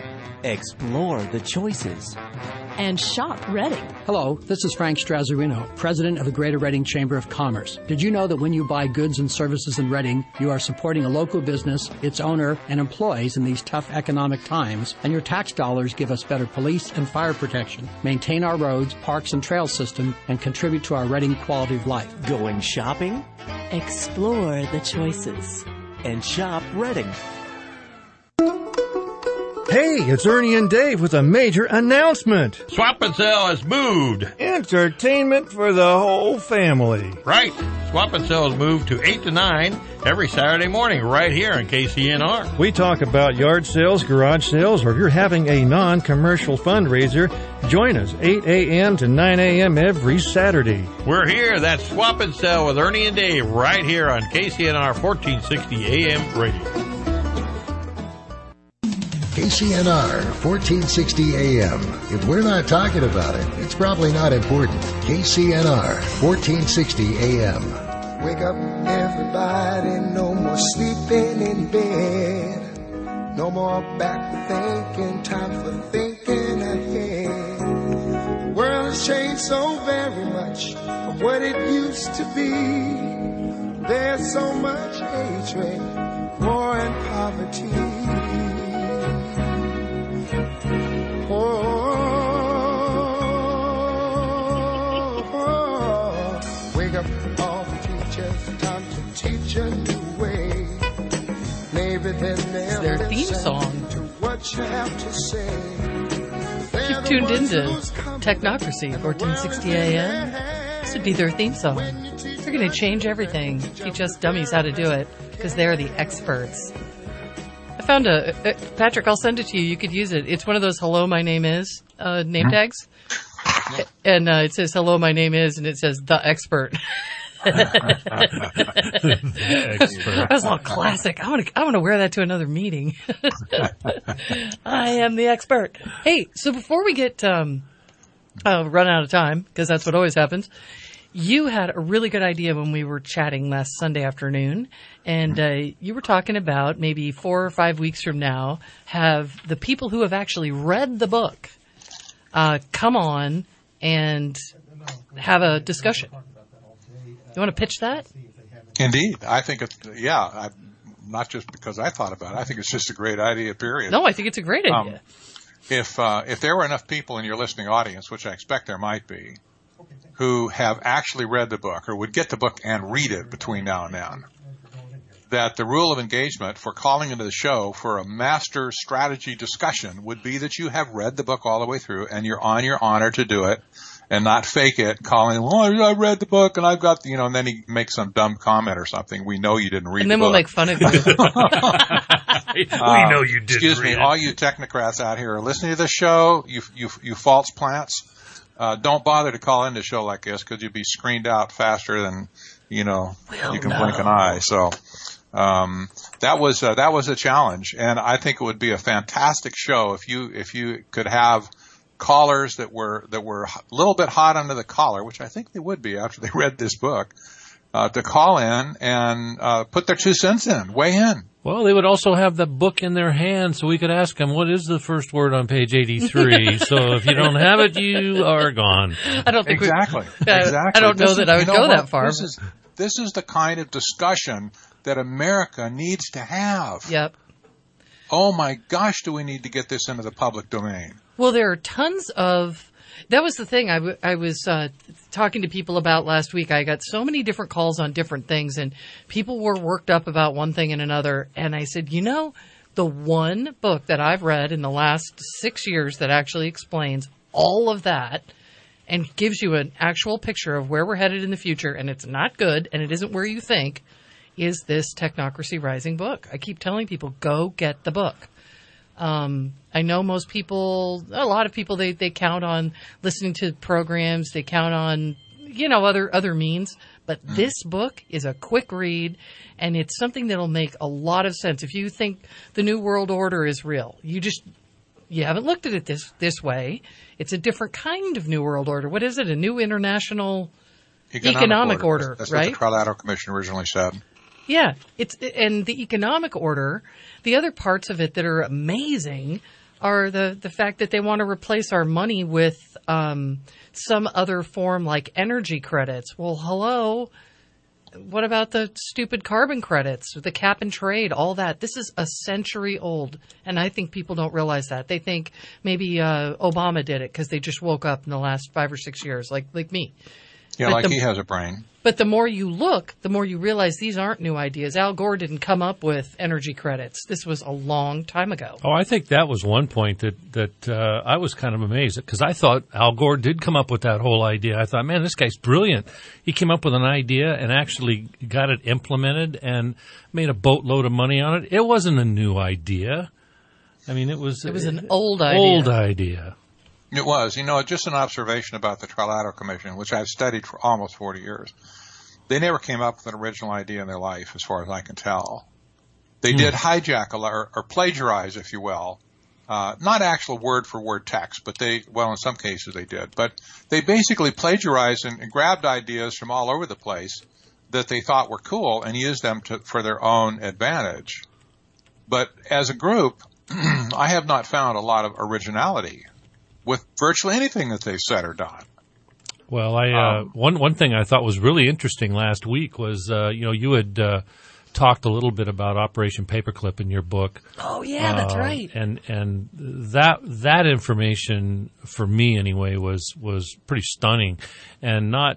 [SPEAKER 13] Explore the choices. And shop Reading.
[SPEAKER 14] Hello, this is Frank Strazzarino, President of the Greater Reading Chamber of Commerce. Did you know that when you buy goods and services in Reading, you are supporting a local business, its owner, and employees in these tough economic times, and your tax dollars give us better police and fire protection, maintain our roads, parks, and trail system, and contribute to our Reading quality of life.
[SPEAKER 13] Going shopping? Explore the choices. And shop Reading.
[SPEAKER 15] Hey, it's Ernie and Dave with a major announcement.
[SPEAKER 16] Swap and Sell has moved.
[SPEAKER 15] Entertainment for the whole family.
[SPEAKER 16] Right. Swap and Sell has moved to 8 to 9 every Saturday morning right here on KCNR.
[SPEAKER 15] We talk about yard sales, garage sales, or if you're having a non-commercial fundraiser, join us 8 a.m. to 9 a.m. every Saturday.
[SPEAKER 16] We're here. That's Swap and Sell with Ernie and Dave right here on KCNR 1460 AM radio.
[SPEAKER 17] KCNR 1460 AM. If we're not talking about it, it's probably not important. KCNR 1460 AM.
[SPEAKER 28] Wake up, everybody. No more sleeping in bed. No more back thinking. Time for thinking ahead. The world has changed so very much from what it used to be. There's so much hatred, war and poverty. Wake up all the teachers, time to teach a new way. Maybe
[SPEAKER 6] it's their theme song.
[SPEAKER 28] To what you have to say.
[SPEAKER 6] You've tuned into Technocracy, 1460 AM. This would be their theme song. They're going to change everything, teach us dummies how to do it, because they're the experts. I found Patrick, I'll send it to you. You could use it. It's one of those "Hello, my name is" name tags, and it says "Hello, my name is," and it says "The Expert."
[SPEAKER 7] The expert.
[SPEAKER 6] That's all classic. I want to wear that to another meeting. I am the expert. Hey, so before we get run out of time, because that's what always happens. You had a really good idea when we were chatting last Sunday afternoon, and you were talking about maybe 4 or 5 weeks from now, have the people who have actually read the book come on and have a discussion. You want to pitch that?
[SPEAKER 5] Indeed. I think it's, not just because I thought about it. I think it's just a great idea, period.
[SPEAKER 6] No, I think it's a great idea.
[SPEAKER 5] If there were enough people in your listening audience, which I expect there might be, who have actually read the book or would get the book and read it between now and then, that the rule of engagement for calling into the show for a master strategy discussion would be that you have read the book all the way through and you're on your honor to do it and not fake it, calling, I read the book and I've got, and then he makes some dumb comment or something. We know you didn't read the book.
[SPEAKER 6] And then we'll make fun of you.
[SPEAKER 7] We know you didn't
[SPEAKER 5] Excuse me, all you technocrats out here are listening to the show, you false plants. Don't bother to call into a show like this because you'd be screened out faster than, you can blink an eye. So, that was a challenge. And I think it would be a fantastic show if you could have callers that were a little bit hot under the collar, which I think they would be after they read this book, to call in and, put their 2 cents in, weigh in.
[SPEAKER 7] Well, they would also have the book in their hand, so we could ask them, what is the first word on page 83? So if you don't have it, you are gone.
[SPEAKER 6] I don't think
[SPEAKER 5] exactly.
[SPEAKER 6] I don't know that I would go that far.
[SPEAKER 5] This is the kind of discussion that America needs to have.
[SPEAKER 6] Yep.
[SPEAKER 5] Oh my gosh, do we need to get this into the public domain?
[SPEAKER 6] Well, there are tons of. That was the thing I was talking to people about last week. I got so many different calls on different things, and people were worked up about one thing and another. And I said, the one book that I've read in the last 6 years that actually explains all of that and gives you an actual picture of where we're headed in the future, and it's not good, and it isn't where you think, is this Technocracy Rising book. I keep telling people, go get the book. I know a lot of people, they count on listening to programs. They count on, other means. But this book is a quick read, and it's something that'll make a lot of sense. If you think the New World Order is real, you haven't looked at it this way. It's a different kind of New World Order. What is it? A new international economic order,
[SPEAKER 5] That's
[SPEAKER 6] right?
[SPEAKER 5] what the Trilateral Commission originally said.
[SPEAKER 6] Yeah, and the economic order, the other parts of it that are amazing are the fact that they want to replace our money with some other form like energy credits. Well, hello, what about the stupid carbon credits, the cap and trade, all that? This is a century old, and I think people don't realize that. They think maybe Obama did it because they just woke up in the last 5 or 6 years, like me.
[SPEAKER 5] Yeah, he has a brain.
[SPEAKER 6] But the more you look, the more you realize these aren't new ideas. Al Gore didn't come up with energy credits. This was a long time ago.
[SPEAKER 7] Oh, I think that was one point that I was kind of amazed at, because I thought Al Gore did come up with that whole idea. I thought, man, this guy's brilliant. He came up with an idea and actually got it implemented and made a boatload of money on it. It wasn't a new idea. I mean, it was
[SPEAKER 6] an old
[SPEAKER 7] idea.
[SPEAKER 5] It was. Just an observation about the Trilateral Commission, which I've studied for almost 40 years. They never came up with an original idea in their life, as far as I can tell. They did hijack or plagiarize, if you will. Not actual word-for-word text, but in some cases they did. But they basically plagiarized and grabbed ideas from all over the place that they thought were cool and used them for their own advantage. But as a group, I have not found a lot of originality with virtually anything that they've said or done.
[SPEAKER 7] Well, one thing I thought was really interesting last week was, you had talked a little bit about Operation Paperclip in your book.
[SPEAKER 6] Oh yeah, that's right.
[SPEAKER 7] And that information for me anyway was pretty stunning, and not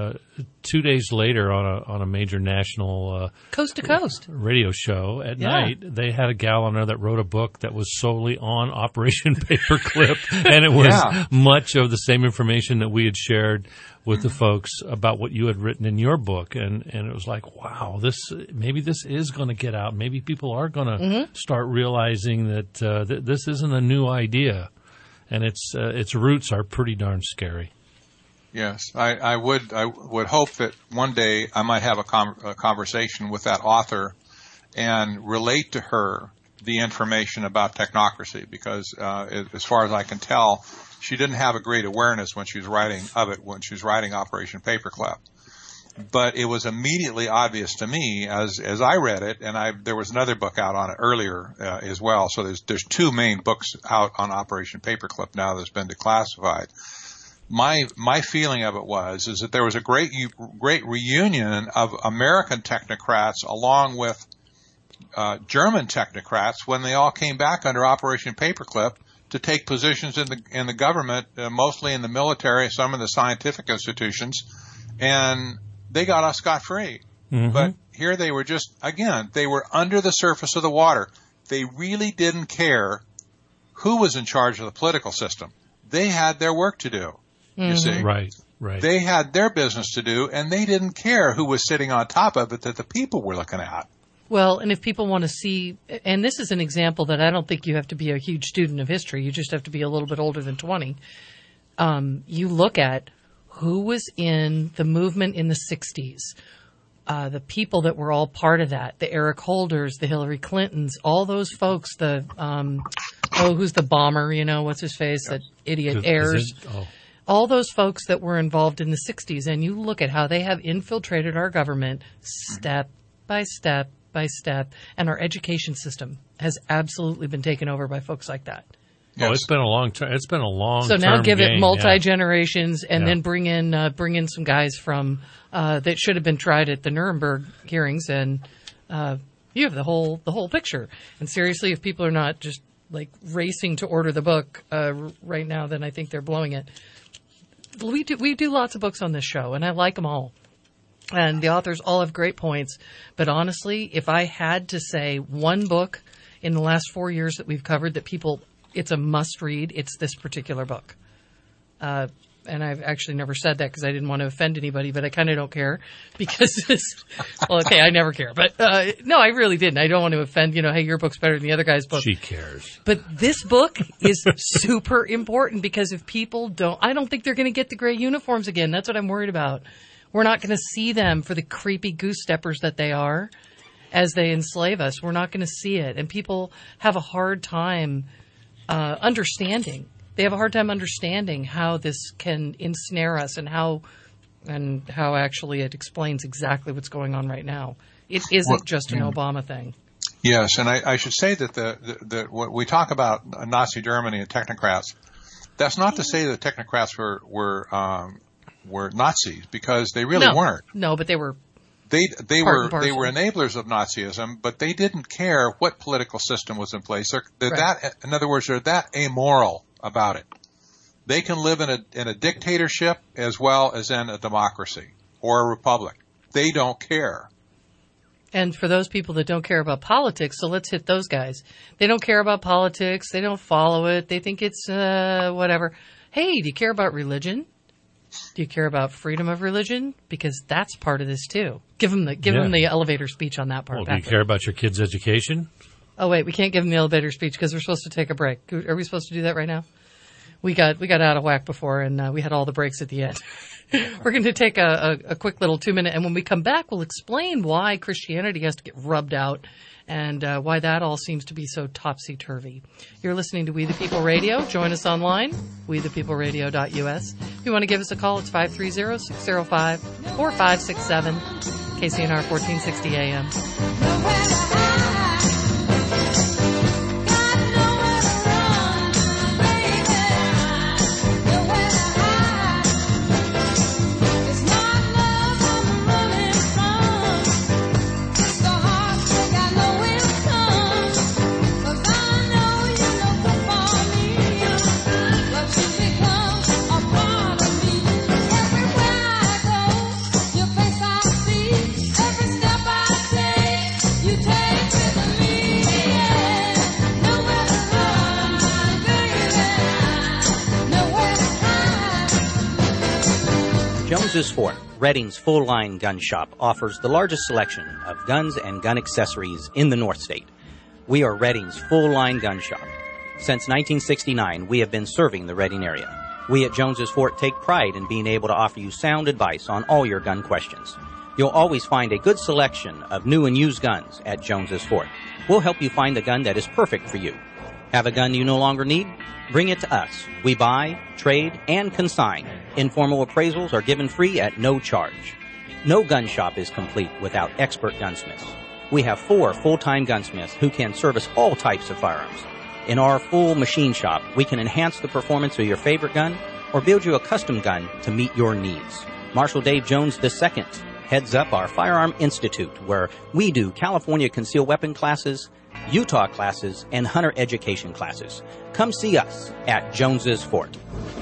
[SPEAKER 7] 2 days later on a major national
[SPEAKER 6] coast to coast
[SPEAKER 7] radio show at night, they had a gal on there that wrote a book that was solely on Operation Paperclip, and it was much of the same information that we had shared with the folks about what you had written in your book, and it was like, wow, maybe this is going to get out. Maybe people are going to start realizing that this isn't a new idea, and its roots are pretty darn scary.
[SPEAKER 5] Yes, I would hope that one day I might have a conversation with that author and relate to her the information about technocracy, because as far as I can tell, she didn't have a great awareness when she was writing Operation Paperclip. But it was immediately obvious to me as I read it, and there was another book out on it earlier as well. So there's two main books out on Operation Paperclip now that's been declassified. my feeling of it is that there was a great reunion of American technocrats along with German technocrats when they all came back under Operation Paperclip to take positions in the government, mostly in the military, some in the scientific institutions, and they got off scot-free. Mm-hmm. But here they were they were under the surface of the water. They really didn't care who was in charge of the political system. They had their work to do, you see.
[SPEAKER 7] Right.
[SPEAKER 5] They had their business to do, and they didn't care who was sitting on top of it that the people were looking at.
[SPEAKER 6] Well, and if people want to see, and this is an example that I don't think you have to be a huge student of history, you just have to be a little bit older than 20. You look at who was in the movement in the 60s, the people that were all part of that, the Eric Holders, the Hillary Clintons, all those folks, who's the bomber, what's his face, that idiot Ayers. All those folks that were involved in the 60s, and you look at how they have infiltrated our government step by step by step, and our education system has absolutely been taken over by folks like that.
[SPEAKER 7] Yes. Oh, it's been a long time. It's been a long.
[SPEAKER 6] So now give it multi-generations, and then bring in some guys from that should have been tried at the Nuremberg hearings, and you have the whole picture. And seriously, if people are not just like racing to order the book right now, then I think they're blowing it. We do lots of books on this show, and I like them all. And the authors all have great points. But honestly, if I had to say one book in the last 4 years that we've covered that it's a must-read, it's this particular book. And I've actually never said that because I didn't want to offend anybody, but I kind of don't care because I never care. But no, I really didn't. I don't want to offend, hey, your book's better than the other guy's book.
[SPEAKER 7] She cares.
[SPEAKER 6] But this book is super important because if people I don't think they're going to get the gray uniforms again. That's what I'm worried about. We're not going to see them for the creepy goose steppers that they are as they enslave us. We're not going to see it. And people have a hard time understanding. They have a hard time understanding how this can ensnare us and how actually it explains exactly what's going on right now. It isn't just an Obama thing.
[SPEAKER 5] Yes, and I should say that when we talk about Nazi Germany and technocrats, that's not to say that technocrats were Nazis, because they really weren't.
[SPEAKER 6] No, but they were.
[SPEAKER 5] They were enablers of Nazism, but they didn't care what political system was in place. In other words, they're that amoral about it. They can live in a dictatorship as well as in a democracy or a republic. They don't care.
[SPEAKER 6] And for those people that don't care about politics, so let's hit those guys. They don't care about politics. They don't follow it. They think it's whatever. Hey, do you care about religion? Do you care about freedom of religion? Because that's part of this too. Give them the elevator speech on that part.
[SPEAKER 7] Well, do you care about your kids' education?
[SPEAKER 6] Oh wait, we can't give them the elevator speech because we're supposed to take a break. Are we supposed to do that right now? We got out of whack before, and we had all the breaks at the end. We're going to take a quick little 2-minute, and when we come back, we'll explain why Christianity has to get rubbed out and why that all seems to be so topsy-turvy. You're listening to We the People Radio. Join us online, wethepeopleradio.us. If you want to give us a call, it's 530-605-4567, KCNR 1460 AM.
[SPEAKER 2] Jones's Fort, Redding's full-line gun shop, offers the largest selection of guns and gun accessories in the North State. We are Redding's full-line gun shop. Since 1969, we have been serving the Redding area. We at Jones's Fort take pride in being able to offer you sound advice on all your gun questions. You'll always find a good selection of new and used guns at Jones's Fort. We'll help you find the gun that is perfect for you. Have a gun you no longer need? Bring it to us. We buy, trade, and consign. Informal appraisals are given free at no charge. No gun shop is complete without expert gunsmiths. We have 4 full-time gunsmiths who can service all types of firearms. In our full machine shop, we can enhance the performance of your favorite gun or build you a custom gun to meet your needs. Marshal Dave Jones II heads up our Firearm Institute, where we do California concealed weapon classes, Utah classes, and hunter education classes. Come see us at Jones's Fort.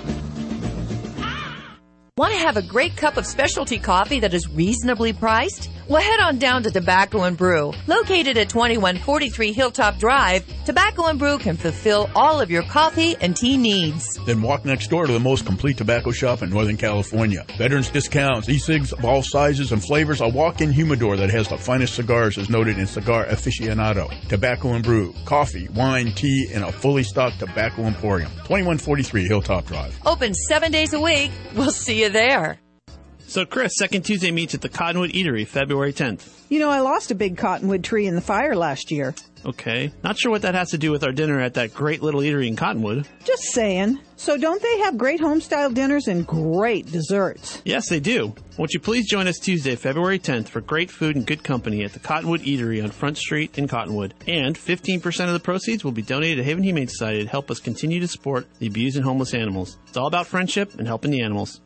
[SPEAKER 9] Want to have a great cup of specialty coffee that is reasonably priced? Well, head on down to Tobacco and Brew. Located at 2143 Hilltop Drive, Tobacco and Brew can fulfill all of your coffee and tea needs.
[SPEAKER 12] Then walk next door to the most complete tobacco shop in Northern California. Veterans discounts, e-cigs of all sizes and flavors, a walk-in humidor that has the finest cigars as noted in Cigar Aficionado. Tobacco and Brew, coffee, wine, tea, and a fully stocked tobacco emporium. 2143 Hilltop Drive.
[SPEAKER 9] Open 7 days a week. We'll see you there.
[SPEAKER 18] So, Chris, Second Tuesday meets at the Cottonwood Eatery, February 10th.
[SPEAKER 19] You know, I lost a big cottonwood tree in the fire last year.
[SPEAKER 18] Okay. Not sure what that has to do with our dinner at that great little eatery in Cottonwood.
[SPEAKER 19] Just saying. So don't they have great home-style dinners and great desserts?
[SPEAKER 18] Yes, they do. Won't you please join us Tuesday, February 10th for great food and good company at the Cottonwood Eatery on Front Street in Cottonwood. And 15% of the proceeds will be donated to Haven Humane Society to help us continue to support the abused and homeless animals. It's all about friendship and helping the animals.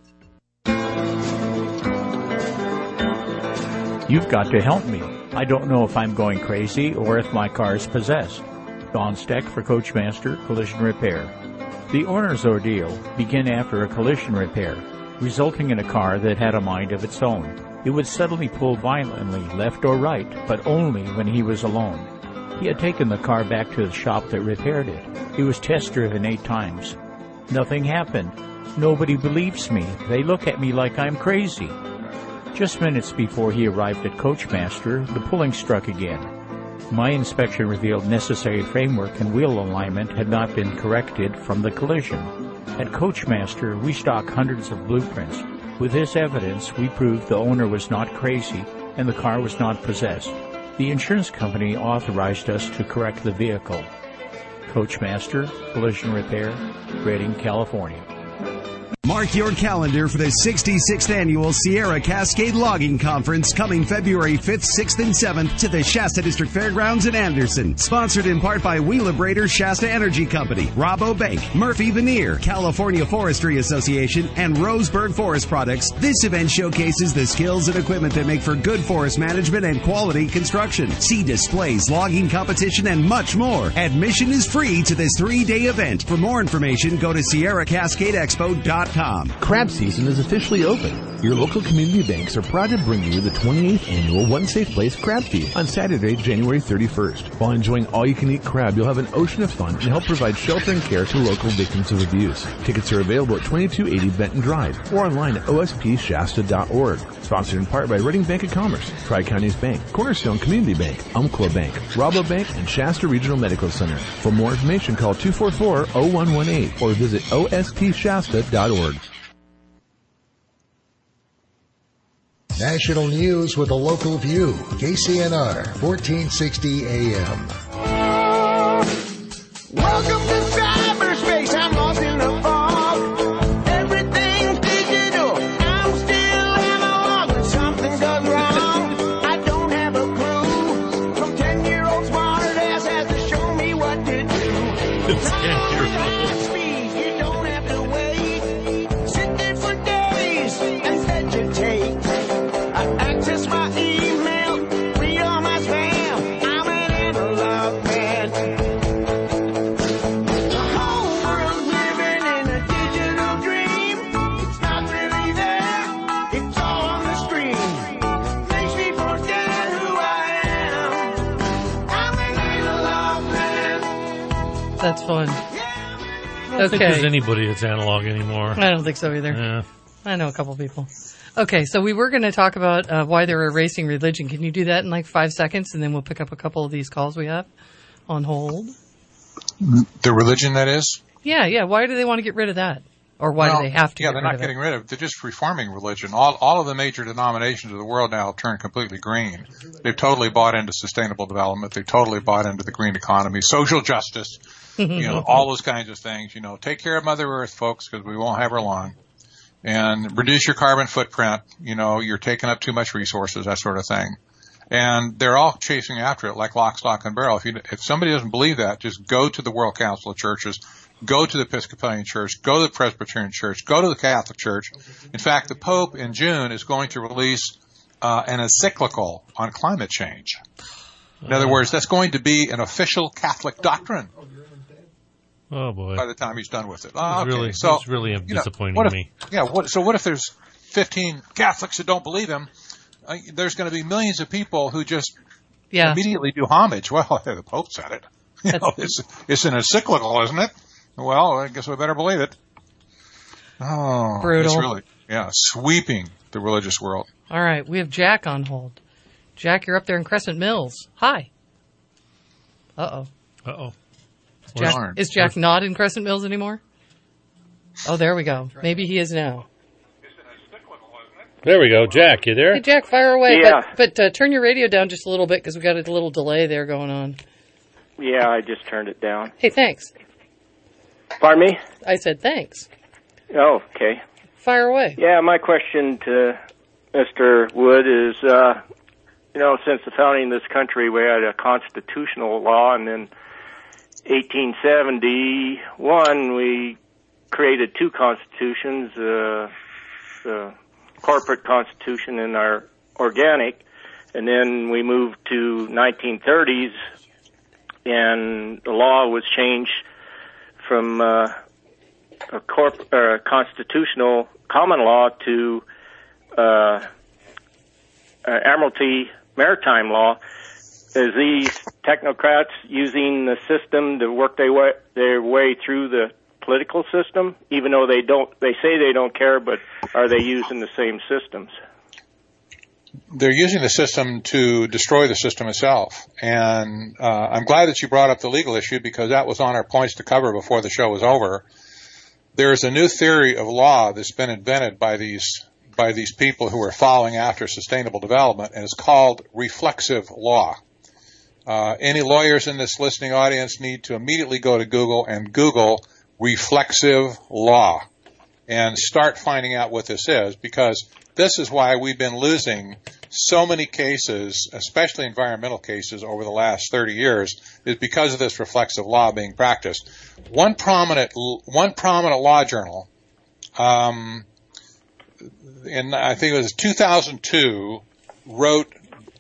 [SPEAKER 20] You've got to help me. I don't know if I'm going crazy or if my car is possessed. Don Steck for Coachmaster Collision Repair. The owner's ordeal began after a collision repair, resulting in a car that had a mind of its own. It would suddenly pull violently left or right, but only when he was alone. He had taken the car back to the shop that repaired it. It was test-driven 8 times. Nothing happened. Nobody believes me. They look at me like I'm crazy. Just minutes before he arrived at Coachmaster, the pulling struck again. My inspection revealed necessary framework and wheel alignment had not been corrected from the collision. At Coachmaster, we stock hundreds of blueprints. With this evidence, we proved the owner was not crazy and the car was not possessed. The insurance company authorized us to correct the vehicle. Coachmaster Collision Repair, Redding, California.
[SPEAKER 21] Mark your calendar for the 66th Annual Sierra Cascade Logging Conference coming February 5th, 6th, and 7th to the Shasta District Fairgrounds in Anderson. Sponsored in part by Wheelabrator Shasta Energy Company, Rabo Bank, Murphy Veneer, California Forestry Association, and Roseburg Forest Products. This event showcases the skills and equipment that make for good forest management and quality construction. See displays, logging competition, and much more. Admission is free to this 3-day event. For more information, go to SierraCascadeExpo.com.
[SPEAKER 23] Crab season is officially open. Your local community banks are proud to bring you the 28th annual One Safe Place Crab Feed on Saturday, January 31st. While enjoying all-you-can-eat crab, you'll have an ocean of fun and help provide shelter and care to local victims of abuse. Tickets are available at 2280 Benton Drive or online at ospshasta.org. Sponsored in part by Redding Bank of Commerce, Tri-Counties Bank, Cornerstone Community Bank, Umpqua Bank, Rabo Bank, and Shasta Regional Medical Center. For more information, call 244-0118 or visit ospshasta.org.
[SPEAKER 17] National news with a local view. KCNR 1460 AM.
[SPEAKER 28] Welcome to cyberspace. I'm lost in the fog. Everything's digital. I'm still analog. When something goes wrong, I don't have a clue. Some 10-year-old smart ass has to show me what to do.
[SPEAKER 16] 10-year-old.
[SPEAKER 28] You don't have to wait. Sit there for days and vegetate. I access my email, read all my spam. I'm an analog man. The whole world's living in a digital dream. It's not really there, it's all on the screen. Makes me forget who I am. I'm an analog man.
[SPEAKER 6] That's fun.
[SPEAKER 7] I don't think there's anybody that's analog anymore.
[SPEAKER 6] I don't think so either.
[SPEAKER 7] Yeah.
[SPEAKER 6] I know a couple people. Okay, so we were going to talk about why they're erasing religion. Can you do that in like 5 seconds, and then we'll pick up a couple of these calls we have on hold?
[SPEAKER 5] The religion, that is?
[SPEAKER 6] Yeah. Why do they want to get rid of that? Or why do they have to get rid of it?
[SPEAKER 5] Yeah, they're not getting rid of it. They're just reforming religion. All of the major denominations of the world now have turned completely green. They've totally bought into sustainable development. They've totally bought into the green economy, social justice, all those kinds of things. Take care of Mother Earth, folks, because we won't have her long. And reduce your carbon footprint. You're taking up too much resources, that sort of thing. And they're all chasing after it like lock, stock, and barrel. If somebody doesn't believe that, just go to the World Council of Churches, go to the Episcopalian Church, go to the Presbyterian Church, go to the Catholic Church. In fact, the Pope in June is going to release an encyclical on climate change. In other words, that's going to be an official Catholic doctrine.
[SPEAKER 7] Oh boy!
[SPEAKER 5] By the time he's done with it,
[SPEAKER 7] it's really disappointing me.
[SPEAKER 5] So what if there's 15 Catholics that don't believe him? There's going to be millions of people who just immediately do homage. Well, the Pope said it. It's an encyclical, isn't it? Well, I guess we better believe it. Oh,
[SPEAKER 6] brutal.
[SPEAKER 5] It's really, sweeping the religious world.
[SPEAKER 6] All right, we have Jack on hold. Jack, you're up there in Crescent Mills. Hi.
[SPEAKER 7] Uh-oh.
[SPEAKER 6] Is Jack not in Crescent Mills anymore? Oh, there we go. Maybe he is now.
[SPEAKER 7] There we go. Jack, you there?
[SPEAKER 6] Hey, Jack, fire away.
[SPEAKER 1] Yeah.
[SPEAKER 6] But turn your radio down just a little bit because we got a little delay there going on.
[SPEAKER 1] Yeah, I just turned it down.
[SPEAKER 6] Hey, thanks.
[SPEAKER 1] Pardon me?
[SPEAKER 6] I said thanks.
[SPEAKER 1] Oh, okay.
[SPEAKER 6] Fire away.
[SPEAKER 1] Yeah, my question to Mr. Wood is, since the founding of this country, we had a constitutional law, and then 1871, we created two constitutions, the corporate constitution and our organic, and then we moved to 1930s, and the law was changed from a constitutional common law to Admiralty maritime law. Is these technocrats using the system to work their way through the political system, even though they say they don't care, but are they using the same systems?
[SPEAKER 5] They're using the system to destroy the system itself. And I'm glad that you brought up the legal issue because that was on our points to cover before the show was over. There's a new theory of law that's been invented by these people who are following after sustainable development, and it's called reflexive law. Any lawyers in this listening audience need to immediately go to Google and Google reflexive law and start finding out what this is, because this is why we've been losing so many cases, especially environmental cases, over the last 30 years, is because of this reflexive law being practiced. One prominent law journal, in I think it was 2002, wrote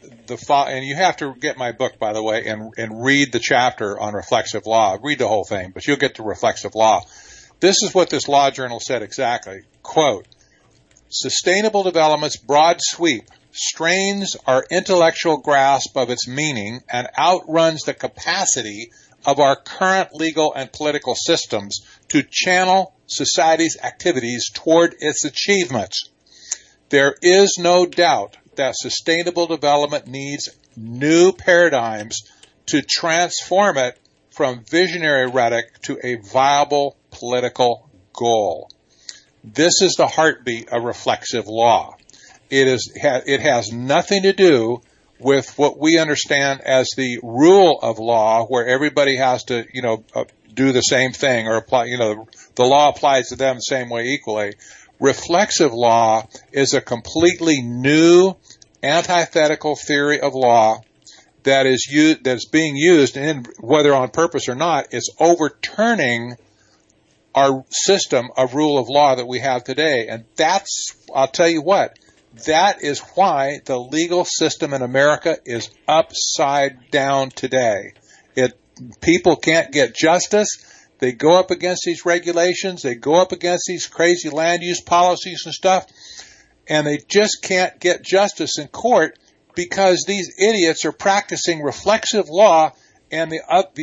[SPEAKER 5] and you have to get my book, by the way, and read the chapter on reflexive law. Read the whole thing, but you'll get to reflexive law. This is what this law journal said exactly. Quote, sustainable development's broad sweep strains our intellectual grasp of its meaning and outruns the capacity of our current legal and political systems to channel society's activities toward its achievements. There is no doubt that sustainable development needs new paradigms to transform it from visionary rhetoric to a viable political goal. This is the heartbeat of reflexive law. It has nothing to do with what we understand as the rule of law, where everybody has to, do the same thing or apply, the law applies to them the same way equally. Reflexive law is a completely new antithetical theory of law that is being used, and whether on purpose or not, is overturning our system of rule of law that we have today. And I'll tell you what, that is why the legal system in America is upside down today. People can't get justice. They go up against these regulations. They go up against these crazy land use policies and stuff, and they just can't get justice in court because these idiots are practicing reflexive law, and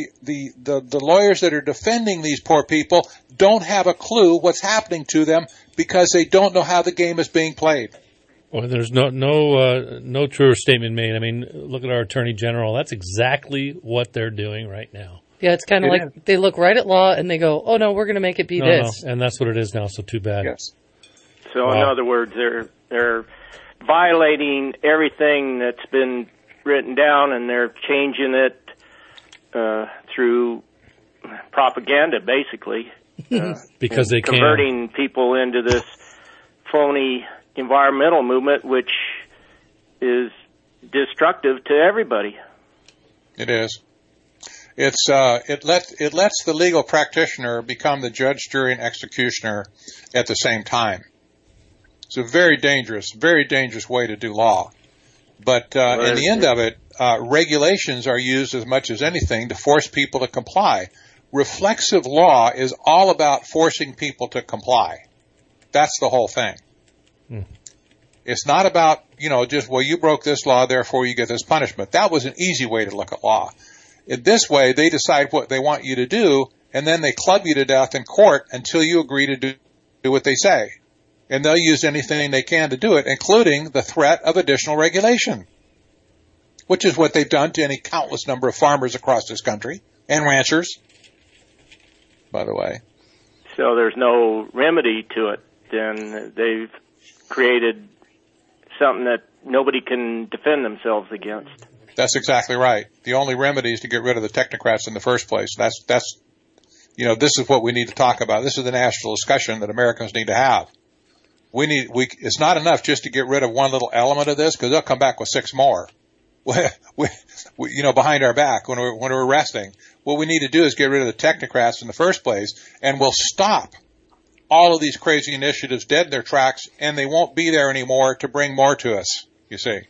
[SPEAKER 5] the lawyers that are defending these poor people don't have a clue what's happening to them because they don't know how the game is being played.
[SPEAKER 7] Well, there's no truer statement made. I mean, look at our Attorney General. That's exactly what they're doing right now.
[SPEAKER 6] Yeah, it's kind of like they look right at law and they go, oh, no, we're going to make it be this.
[SPEAKER 7] No, and that's what it is now, so too bad.
[SPEAKER 5] Yes.
[SPEAKER 1] So, in other words, they're violating everything that's been written down, and they're changing it through propaganda, basically.
[SPEAKER 7] Because they
[SPEAKER 1] converting people into this phony environmental movement, which is destructive to everybody.
[SPEAKER 5] It is. It lets the legal practitioner become the judge, jury, and executioner at the same time. It's a very dangerous way to do law. But in the end of it, regulations are used as much as anything to force people to comply. Reflexive law is all about forcing people to comply. That's the whole thing. It's not about, just, well, you broke this law, therefore you get this punishment. That was an easy way to look at law. In this way, they decide what they want you to do, and then they club you to death in court until you agree to do what they say. And they'll use anything they can to do it, including the threat of additional regulation, which is what they've done to any countless number of farmers across this country, and ranchers, by the way.
[SPEAKER 1] So there's no remedy to it. Then they've created something that nobody can defend themselves against.
[SPEAKER 5] That's exactly right. The only remedy is to get rid of the technocrats in the first place. That's this is what we need to talk about. This is the national discussion that Americans need to have. It's not enough just to get rid of one little element of this, because they'll come back with 6 more. Behind our back when we're resting. What we need to do is get rid of the technocrats in the first place, and we'll stop all of these crazy initiatives dead in their tracks, and they won't be there anymore to bring more to us, you see.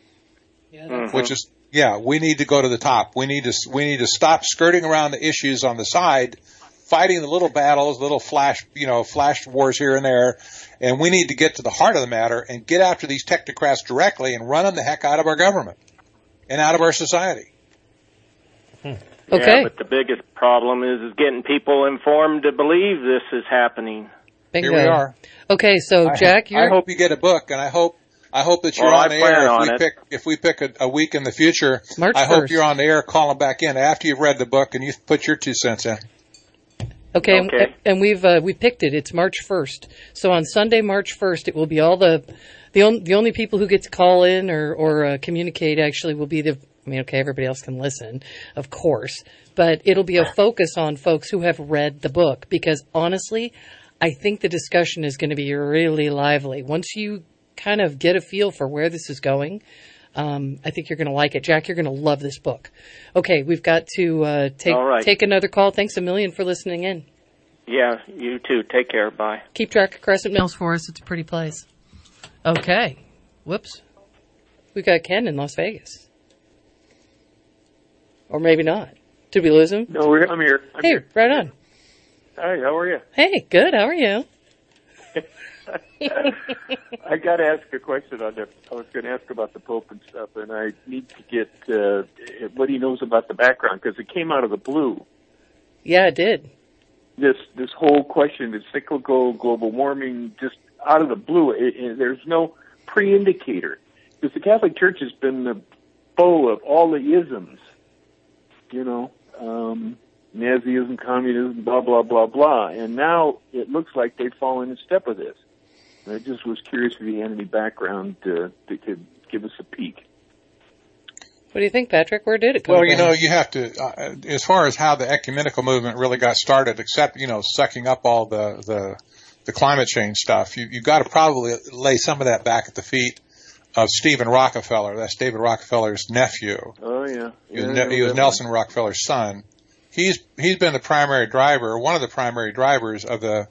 [SPEAKER 5] We need to go to the top. We need to stop skirting around the issues on the side, fighting the little battles, little flash wars here and there, and we need to get to the heart of the matter and get after these technocrats directly and run them the heck out of our government and out of our society.
[SPEAKER 1] Okay. Yeah, but the biggest problem is getting people informed to believe this is happening.
[SPEAKER 6] Bingo.
[SPEAKER 5] Here we are.
[SPEAKER 6] Okay, so Jack,
[SPEAKER 5] I hope you get a book, and I hope that you're on the air. If we pick a week in the future,
[SPEAKER 6] March
[SPEAKER 5] I
[SPEAKER 6] 1st.
[SPEAKER 5] hope you're on the air calling back in after you've read the book and you put your 2 cents in.
[SPEAKER 6] Okay. And we picked it. It's March 1st. So on Sunday, March 1st, it will be all the only people who get to call in or communicate actually will be everybody else can listen, of course, but it'll be a focus on folks who have read the book, because honestly, I think the discussion is going to be really lively. Once you kind of get a feel for where this is going, I think you're going to like it. Jack, you're going to love this book. Okay, we've got to take another call. Thanks a million for listening in.
[SPEAKER 1] Yeah, you too. Take care. Bye.
[SPEAKER 6] Keep track of Crescent Mills for us. It's a pretty place. Okay. Whoops. We got Ken in Las Vegas. Or maybe not. Did we lose him?
[SPEAKER 3] No, I'm here.
[SPEAKER 6] Hey, right on.
[SPEAKER 3] Hi, how are you?
[SPEAKER 6] Hey, good. How are you?
[SPEAKER 3] I got to ask a question on that. I was going to ask about the Pope and stuff, and I need to get what he knows about the background, because it came out of the blue.
[SPEAKER 6] Yeah, it did.
[SPEAKER 3] This whole question, the cyclical global warming, just out of the blue. There's no pre-indicator, because the Catholic Church has been the foe of all the isms, Nazism, communism, blah, blah, blah, blah. And now it looks like they've fallen in step with this. And I just was curious if you had any background that could give us a peek.
[SPEAKER 6] What do you think, Patrick? Where did it come from?
[SPEAKER 5] Well, you have to, as far as how the ecumenical movement really got started, except, sucking up all the climate change stuff, you've got to probably lay some of that back at the feet of Stephen Rockefeller. That's David Rockefeller's nephew.
[SPEAKER 3] Oh, yeah.
[SPEAKER 5] He was Nelson Rockefeller's son. He's been the primary driver, one of the primary drivers of the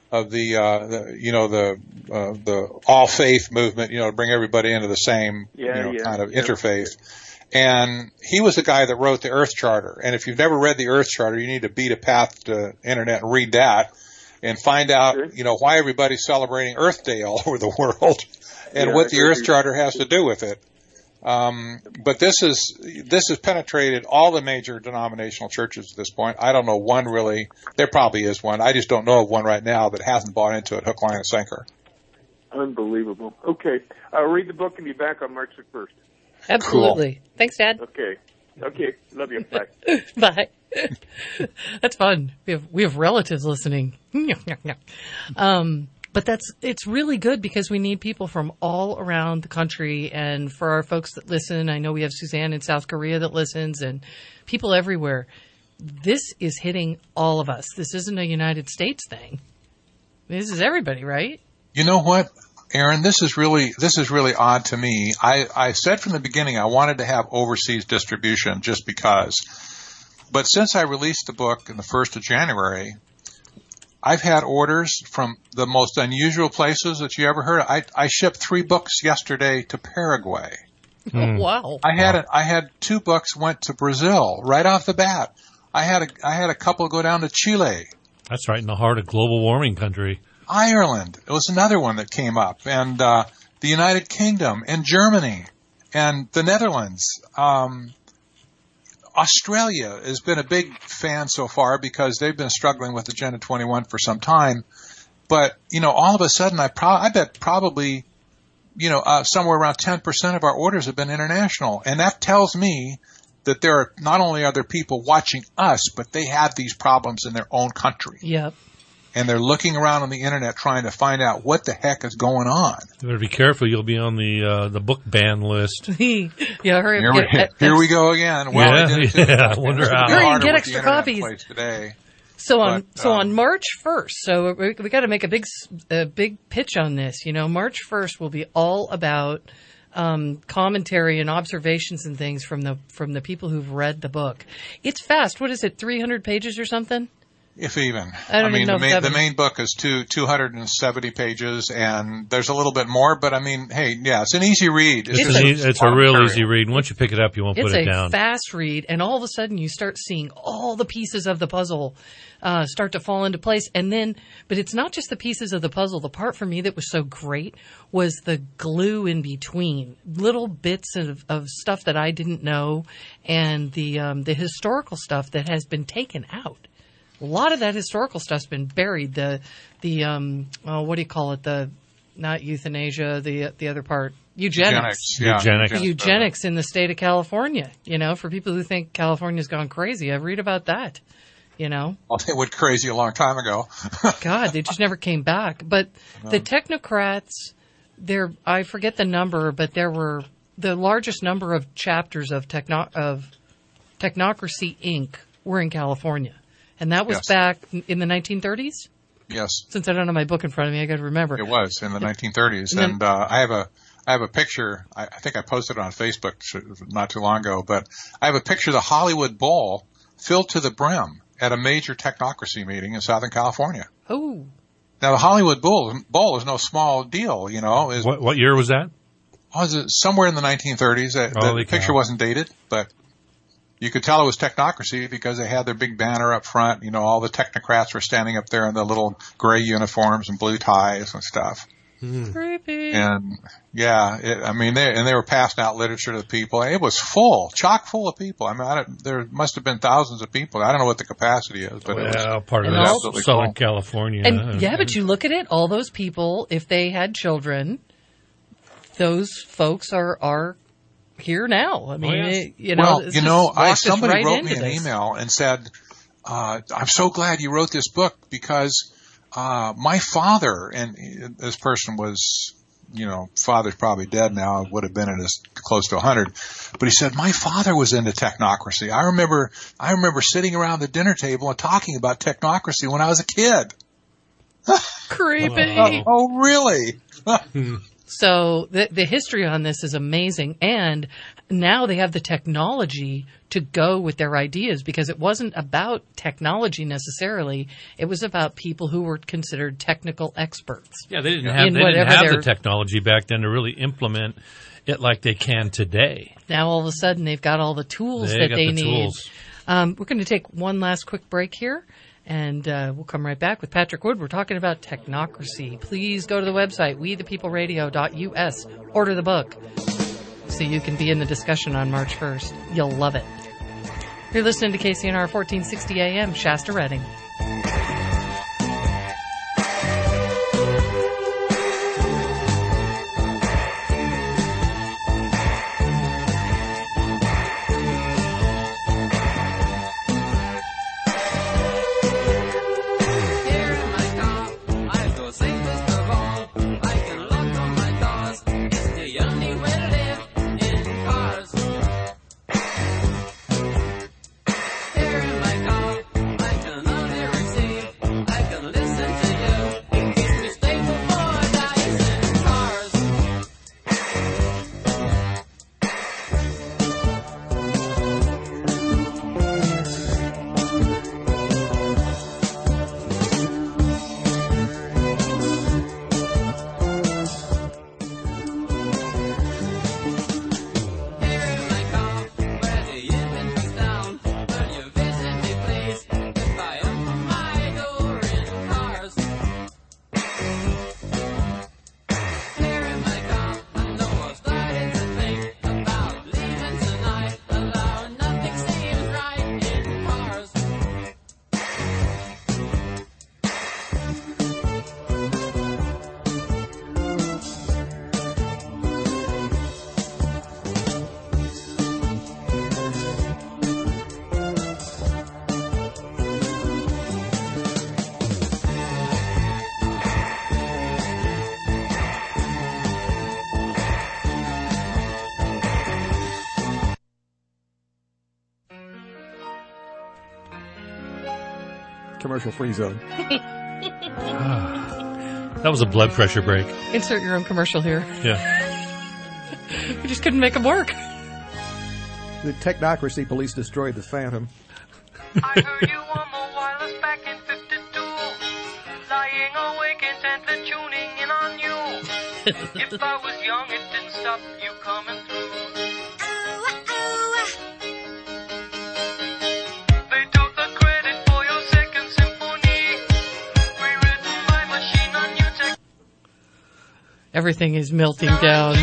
[SPEAKER 5] all faith movement, to bring everybody into the same kind of interfaith. And he was the guy that wrote the Earth Charter. And if you've never read the Earth Charter, you need to beat a path to the internet and read that and find out, why everybody's celebrating Earth Day all over the world and what the Earth Charter has to do with it. But this has penetrated all the major denominational churches at this point. I don't know one really. There probably is one. I just don't know of one right now that hasn't bought into it hook, line, and sinker.
[SPEAKER 3] Unbelievable. Okay. I'll read the book and be back on March 1st.
[SPEAKER 6] Absolutely. Cool. Thanks, Dad.
[SPEAKER 3] Okay. Love you. Bye.
[SPEAKER 6] Bye. That's fun. We have relatives listening. But it's really good, because we need people from all around the country. And for our folks that listen, I know we have Suzanne in South Korea that listens, and people everywhere. This is hitting all of us. This isn't a United States thing. This is everybody, right?
[SPEAKER 5] You know what, Aaron? This is really odd to me. I said from the beginning I wanted to have overseas distribution just because. But since I released the book on the 1st of January, I've had orders from the most unusual places that you ever heard of. I shipped 3 books yesterday to Paraguay.
[SPEAKER 6] Oh, wow.
[SPEAKER 5] I had 2 books went to Brazil right off the bat. I had a couple go down to Chile.
[SPEAKER 7] That's right in the heart of global warming country.
[SPEAKER 5] Ireland. It was another one that came up. And the United Kingdom and Germany and the Netherlands. Australia has been a big fan so far because they've been struggling with Agenda 21 for some time. But, all of a sudden, I bet probably, somewhere around 10% of our orders have been international. And that tells me that there are not only are there people watching us, but they have these problems in their own country.
[SPEAKER 6] Yep.
[SPEAKER 5] And they're looking around on the internet trying to find out what the heck is going on.
[SPEAKER 7] You better be careful. You'll be on the book ban list.
[SPEAKER 6] Yeah, hurry
[SPEAKER 5] up. Here we go again. Well,
[SPEAKER 7] I wonder how.
[SPEAKER 6] Hurry and get extra copies.
[SPEAKER 5] Today.
[SPEAKER 6] So on March 1st, so we got to make a big pitch on this. March 1st will be all about commentary and observations and things from the people who've read the book. It's fast. What is it? 300 pages or something?
[SPEAKER 5] If even.
[SPEAKER 6] I mean,
[SPEAKER 5] the main book is 270 pages, and there's a little bit more, but it's an easy read.
[SPEAKER 7] It's a real easy read. Once you pick it up, you won't put it down.
[SPEAKER 6] It's a fast read, and all of a sudden you start seeing all the pieces of the puzzle start to fall into place. But it's not just the pieces of the puzzle. The part for me that was so great was the glue in between, little bits of stuff that I didn't know, and the historical stuff that has been taken out. A lot of that historical stuff's been buried. The what do you call it? Not euthanasia, the other part. Eugenics. Eugenics in the state of California. For people who think California's gone crazy, I've read about that.
[SPEAKER 5] Well, they went crazy a long time ago.
[SPEAKER 6] God, they just never came back. But the technocrats, I forget the number, but there were the largest number of chapters of Technocracy Inc. were in California. And that was back in the 1930s?
[SPEAKER 5] Yes.
[SPEAKER 6] Since I don't have my book in front of me, I got to remember.
[SPEAKER 5] It was in the 1930s. And I have a picture. I think I posted it on Facebook not too long ago. But I have a picture of the Hollywood Bowl filled to the brim at a major technocracy meeting in Southern California.
[SPEAKER 6] Oh.
[SPEAKER 5] Now, the Hollywood Bowl is no small deal,
[SPEAKER 7] What year was that?
[SPEAKER 5] Was it somewhere in the 1930s? The picture wasn't dated, but you could tell it was technocracy because they had their big banner up front. All the technocrats were standing up there in the little gray uniforms and blue ties and stuff.
[SPEAKER 6] Creepy.
[SPEAKER 5] And they were passing out literature to the people. It was full, chock full of people. There must have been thousands of people. I don't know what the capacity is, but it was
[SPEAKER 7] part of that Southern California.
[SPEAKER 6] And but you look at it, all those people, if they had children, those folks are here now.
[SPEAKER 5] Somebody wrote me an email and said, I'm so glad you wrote this book because my father, and this person was, father's probably dead now, would have been at close to 100, but he said, my father was into technocracy. I remember sitting around the dinner table and talking about technocracy when I was a kid.
[SPEAKER 6] Creepy.
[SPEAKER 5] Oh, really?
[SPEAKER 6] So the history on this is amazing, and now they have the technology to go with their ideas because it wasn't about technology necessarily. It was about people who were considered technical experts.
[SPEAKER 7] Yeah, they didn't have the technology back then to really implement it like they can today.
[SPEAKER 6] Now all of a sudden they've got all the tools that they need. We're going to take one last quick break here. And we'll come right back with Patrick Wood. We're talking about technocracy. Please go to the website, wethepeopleradio.us. Order the book so you can be in the discussion on March 1st. You'll love it. You're listening to KCNR 1460 AM, Shasta Redding.
[SPEAKER 4] commercial-free zone.
[SPEAKER 7] That was a blood pressure break.
[SPEAKER 6] Insert your own commercial here.
[SPEAKER 7] Yeah.
[SPEAKER 6] We just couldn't make them work.
[SPEAKER 4] The Technocracy police destroyed the Phantom.
[SPEAKER 8] I heard you on the wireless back in 52. Lying awake intently tuning in on you. If I was young, it didn't stop you coming through. They took the credit for your second symphony, rewritten by machine on new tech.
[SPEAKER 6] Everything is melting down.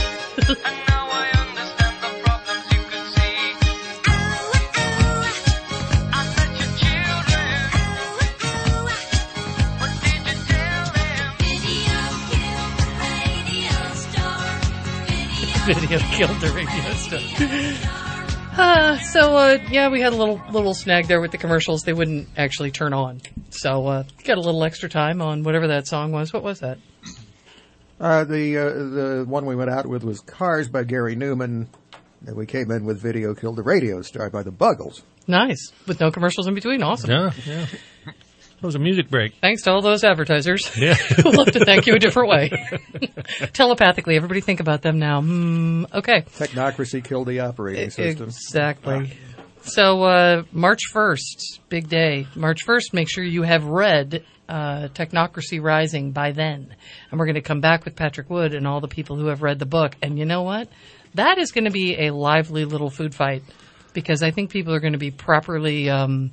[SPEAKER 6] Video killed the radio star. Yeah, we had a little snag there with the commercials. They wouldn't actually turn on. So, got a little extra time on whatever that song was. What was that?
[SPEAKER 4] The one we went out with was Cars by Gary Newman. And we came in with Video Killed the Radio Star by the Buggles.
[SPEAKER 6] Nice. With no commercials in between. Awesome.
[SPEAKER 7] Yeah. It was a music break.
[SPEAKER 6] Thanks to all those advertisers.
[SPEAKER 7] Yeah.
[SPEAKER 6] We'll have to thank you a different way. Telepathically, everybody think about them now. Okay.
[SPEAKER 4] Technocracy killed the operating system.
[SPEAKER 6] Exactly. So, March 1st, big day. March 1st, make sure you have read Technocracy Rising by then. And we're going to come back with Patrick Wood and all the people who have read the book. And you know what? That is going to be a lively little food fight, because I think people are going to be properly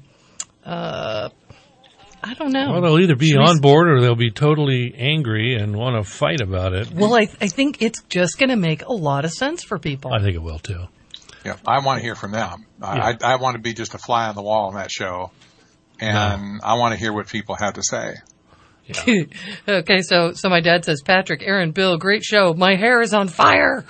[SPEAKER 6] I don't know.
[SPEAKER 7] Well, they'll either be on board or they'll be totally angry and want to fight about it.
[SPEAKER 6] Well, I think it's just going to make a lot of sense for people.
[SPEAKER 7] I think it will, too.
[SPEAKER 5] Yeah, I want to hear from them. Yeah. I want to be just a fly on the wall on that show, and I want to hear what people have to say.
[SPEAKER 6] Yeah. Okay, so my dad says, Patrick, Aaron, Bill, great show. My hair is on fire.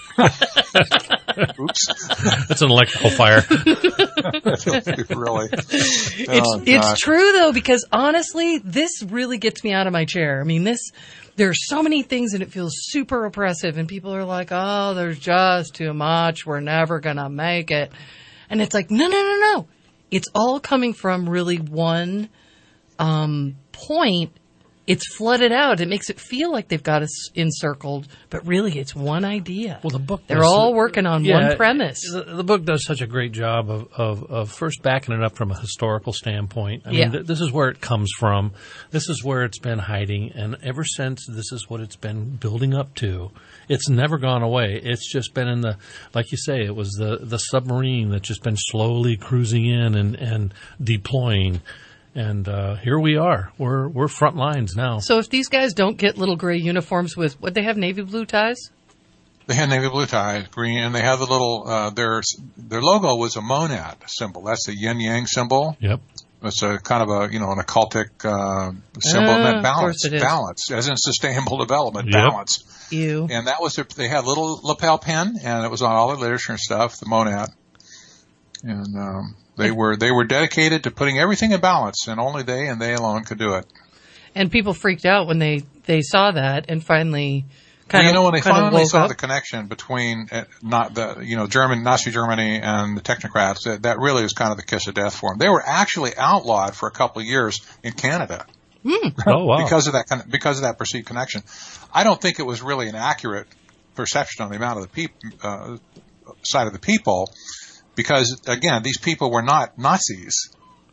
[SPEAKER 5] Oops.
[SPEAKER 7] That's an electrical fire.
[SPEAKER 5] Really?
[SPEAKER 6] It's true, though, because honestly, this really gets me out of my chair. I mean, there's so many things and it feels super oppressive, and people are like, oh, there's just too much. We're never going to make it. And it's like, no. It's all coming from really one point. It's flooded out. It makes it feel like they've got us encircled, but really it's one idea.
[SPEAKER 7] Well, the book
[SPEAKER 6] they're all working on one premise.
[SPEAKER 7] The book does such a great job of first backing it up from a historical standpoint. I mean, this is where it comes from. This is where it's been hiding, and ever since, this is what it's been building up to. It's never gone away. It's just been in like you say, it was the submarine that's just been slowly cruising in and deploying. And here we are. We're front lines now.
[SPEAKER 6] So if these guys don't get little gray uniforms with, what they have, navy blue ties?
[SPEAKER 5] They had navy blue ties, green, and they have the little, their logo was a monad symbol. That's the yin-yang symbol.
[SPEAKER 7] Yep.
[SPEAKER 5] It's a kind of an occultic symbol. And that balance, as in sustainable development, balance.
[SPEAKER 6] Ew.
[SPEAKER 5] And that was they had a little lapel pin, and it was on all their literature and stuff, the monad. And They were dedicated to putting everything in balance, and only they and they alone could do it.
[SPEAKER 6] And people freaked out when they saw that, and finally
[SPEAKER 5] when they finally saw the connection between Nazi Germany and the technocrats, that really was kind of the kiss of death for them. They were actually outlawed for a couple of years in Canada.
[SPEAKER 7] Oh, wow.
[SPEAKER 5] because of that perceived connection. I don't think it was really an accurate perception on the amount of the side of the people. Because, again, these people were not Nazis,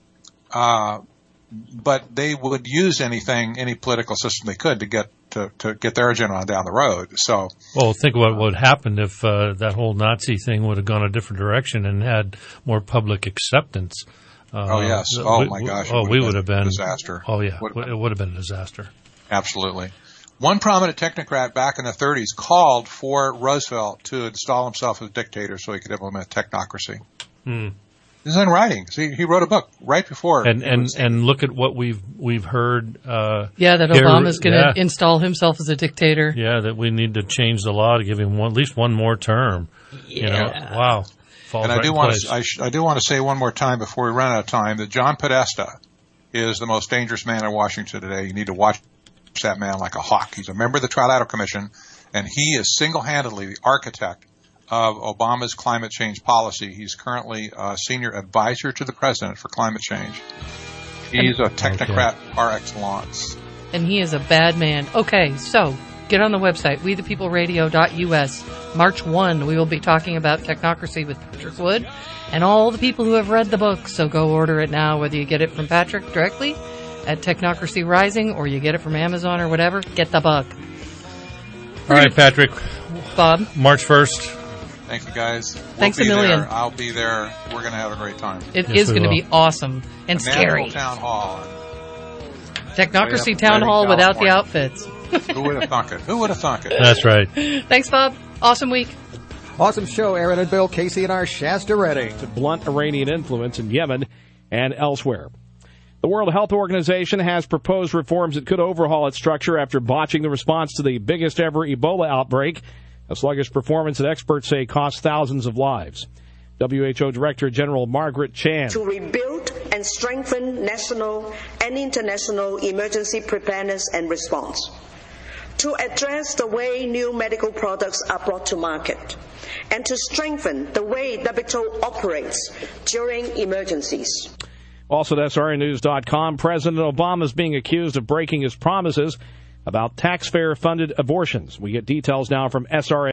[SPEAKER 5] but they would use any political system they could to get their agenda on down the road. So,
[SPEAKER 7] well, think about what would happen if that whole Nazi thing would have gone a different direction and had more public acceptance.
[SPEAKER 5] My gosh!
[SPEAKER 7] We would have been
[SPEAKER 5] a disaster.
[SPEAKER 7] Oh yeah, it would have been a disaster.
[SPEAKER 5] Absolutely. One prominent technocrat back in the 30s called for Roosevelt to install himself as dictator so he could implement technocracy. This is in writing. See, he wrote a book right before.
[SPEAKER 7] And look at what we've heard.
[SPEAKER 6] That Obama's going to install himself as a dictator.
[SPEAKER 7] Yeah, that we need to change the law to give him at least one more term.
[SPEAKER 6] Yeah.
[SPEAKER 7] Wow.
[SPEAKER 5] And I do want to say one more time before we run out of time that John Podesta is the most dangerous man in Washington today. You need to watch that man like a hawk. He's a member of the Trilateral Commission, and he is single-handedly the architect of Obama's climate change policy. He's currently a senior advisor to the president for climate change. He's a technocrat par excellence.
[SPEAKER 6] And he is a bad man. Okay, so get on the website, wethepeopleradio.us. March 1, we will be talking about technocracy with Patrick Wood and all the people who have read the book. So go order it now, whether you get it from Patrick directly at Technocracy Rising or you get it from Amazon or whatever. Get the book.
[SPEAKER 7] All right, Patrick.
[SPEAKER 6] Bob.
[SPEAKER 7] March 1st.
[SPEAKER 5] Thank you, guys.
[SPEAKER 6] Thanks a million.
[SPEAKER 5] There. I'll be there. We're going to have a great time.
[SPEAKER 6] It is going to be awesome and scary.
[SPEAKER 5] Town Hall.
[SPEAKER 6] Technocracy Town Hall without the outfits.
[SPEAKER 5] Who would have thunk it? Who would have thunk it?
[SPEAKER 7] That's right.
[SPEAKER 6] Thanks, Bob. Awesome week.
[SPEAKER 4] Awesome show, Aaron and Bill, Casey and our Shasta Redding.
[SPEAKER 10] To blunt Iranian influence in Yemen and elsewhere. The World Health Organization has proposed reforms that could overhaul its structure after botching the response to the biggest ever Ebola outbreak. A sluggish performance that experts say cost thousands of lives. WHO Director General Margaret Chan.
[SPEAKER 11] To rebuild and strengthen national and international emergency preparedness and response. To address the way new medical products are brought to market. And to strengthen the way WHO operates during emergencies.
[SPEAKER 10] Also at SRNnews.com, President Obama is being accused of breaking his promises about taxpayer-funded abortions. We get details now from SRN.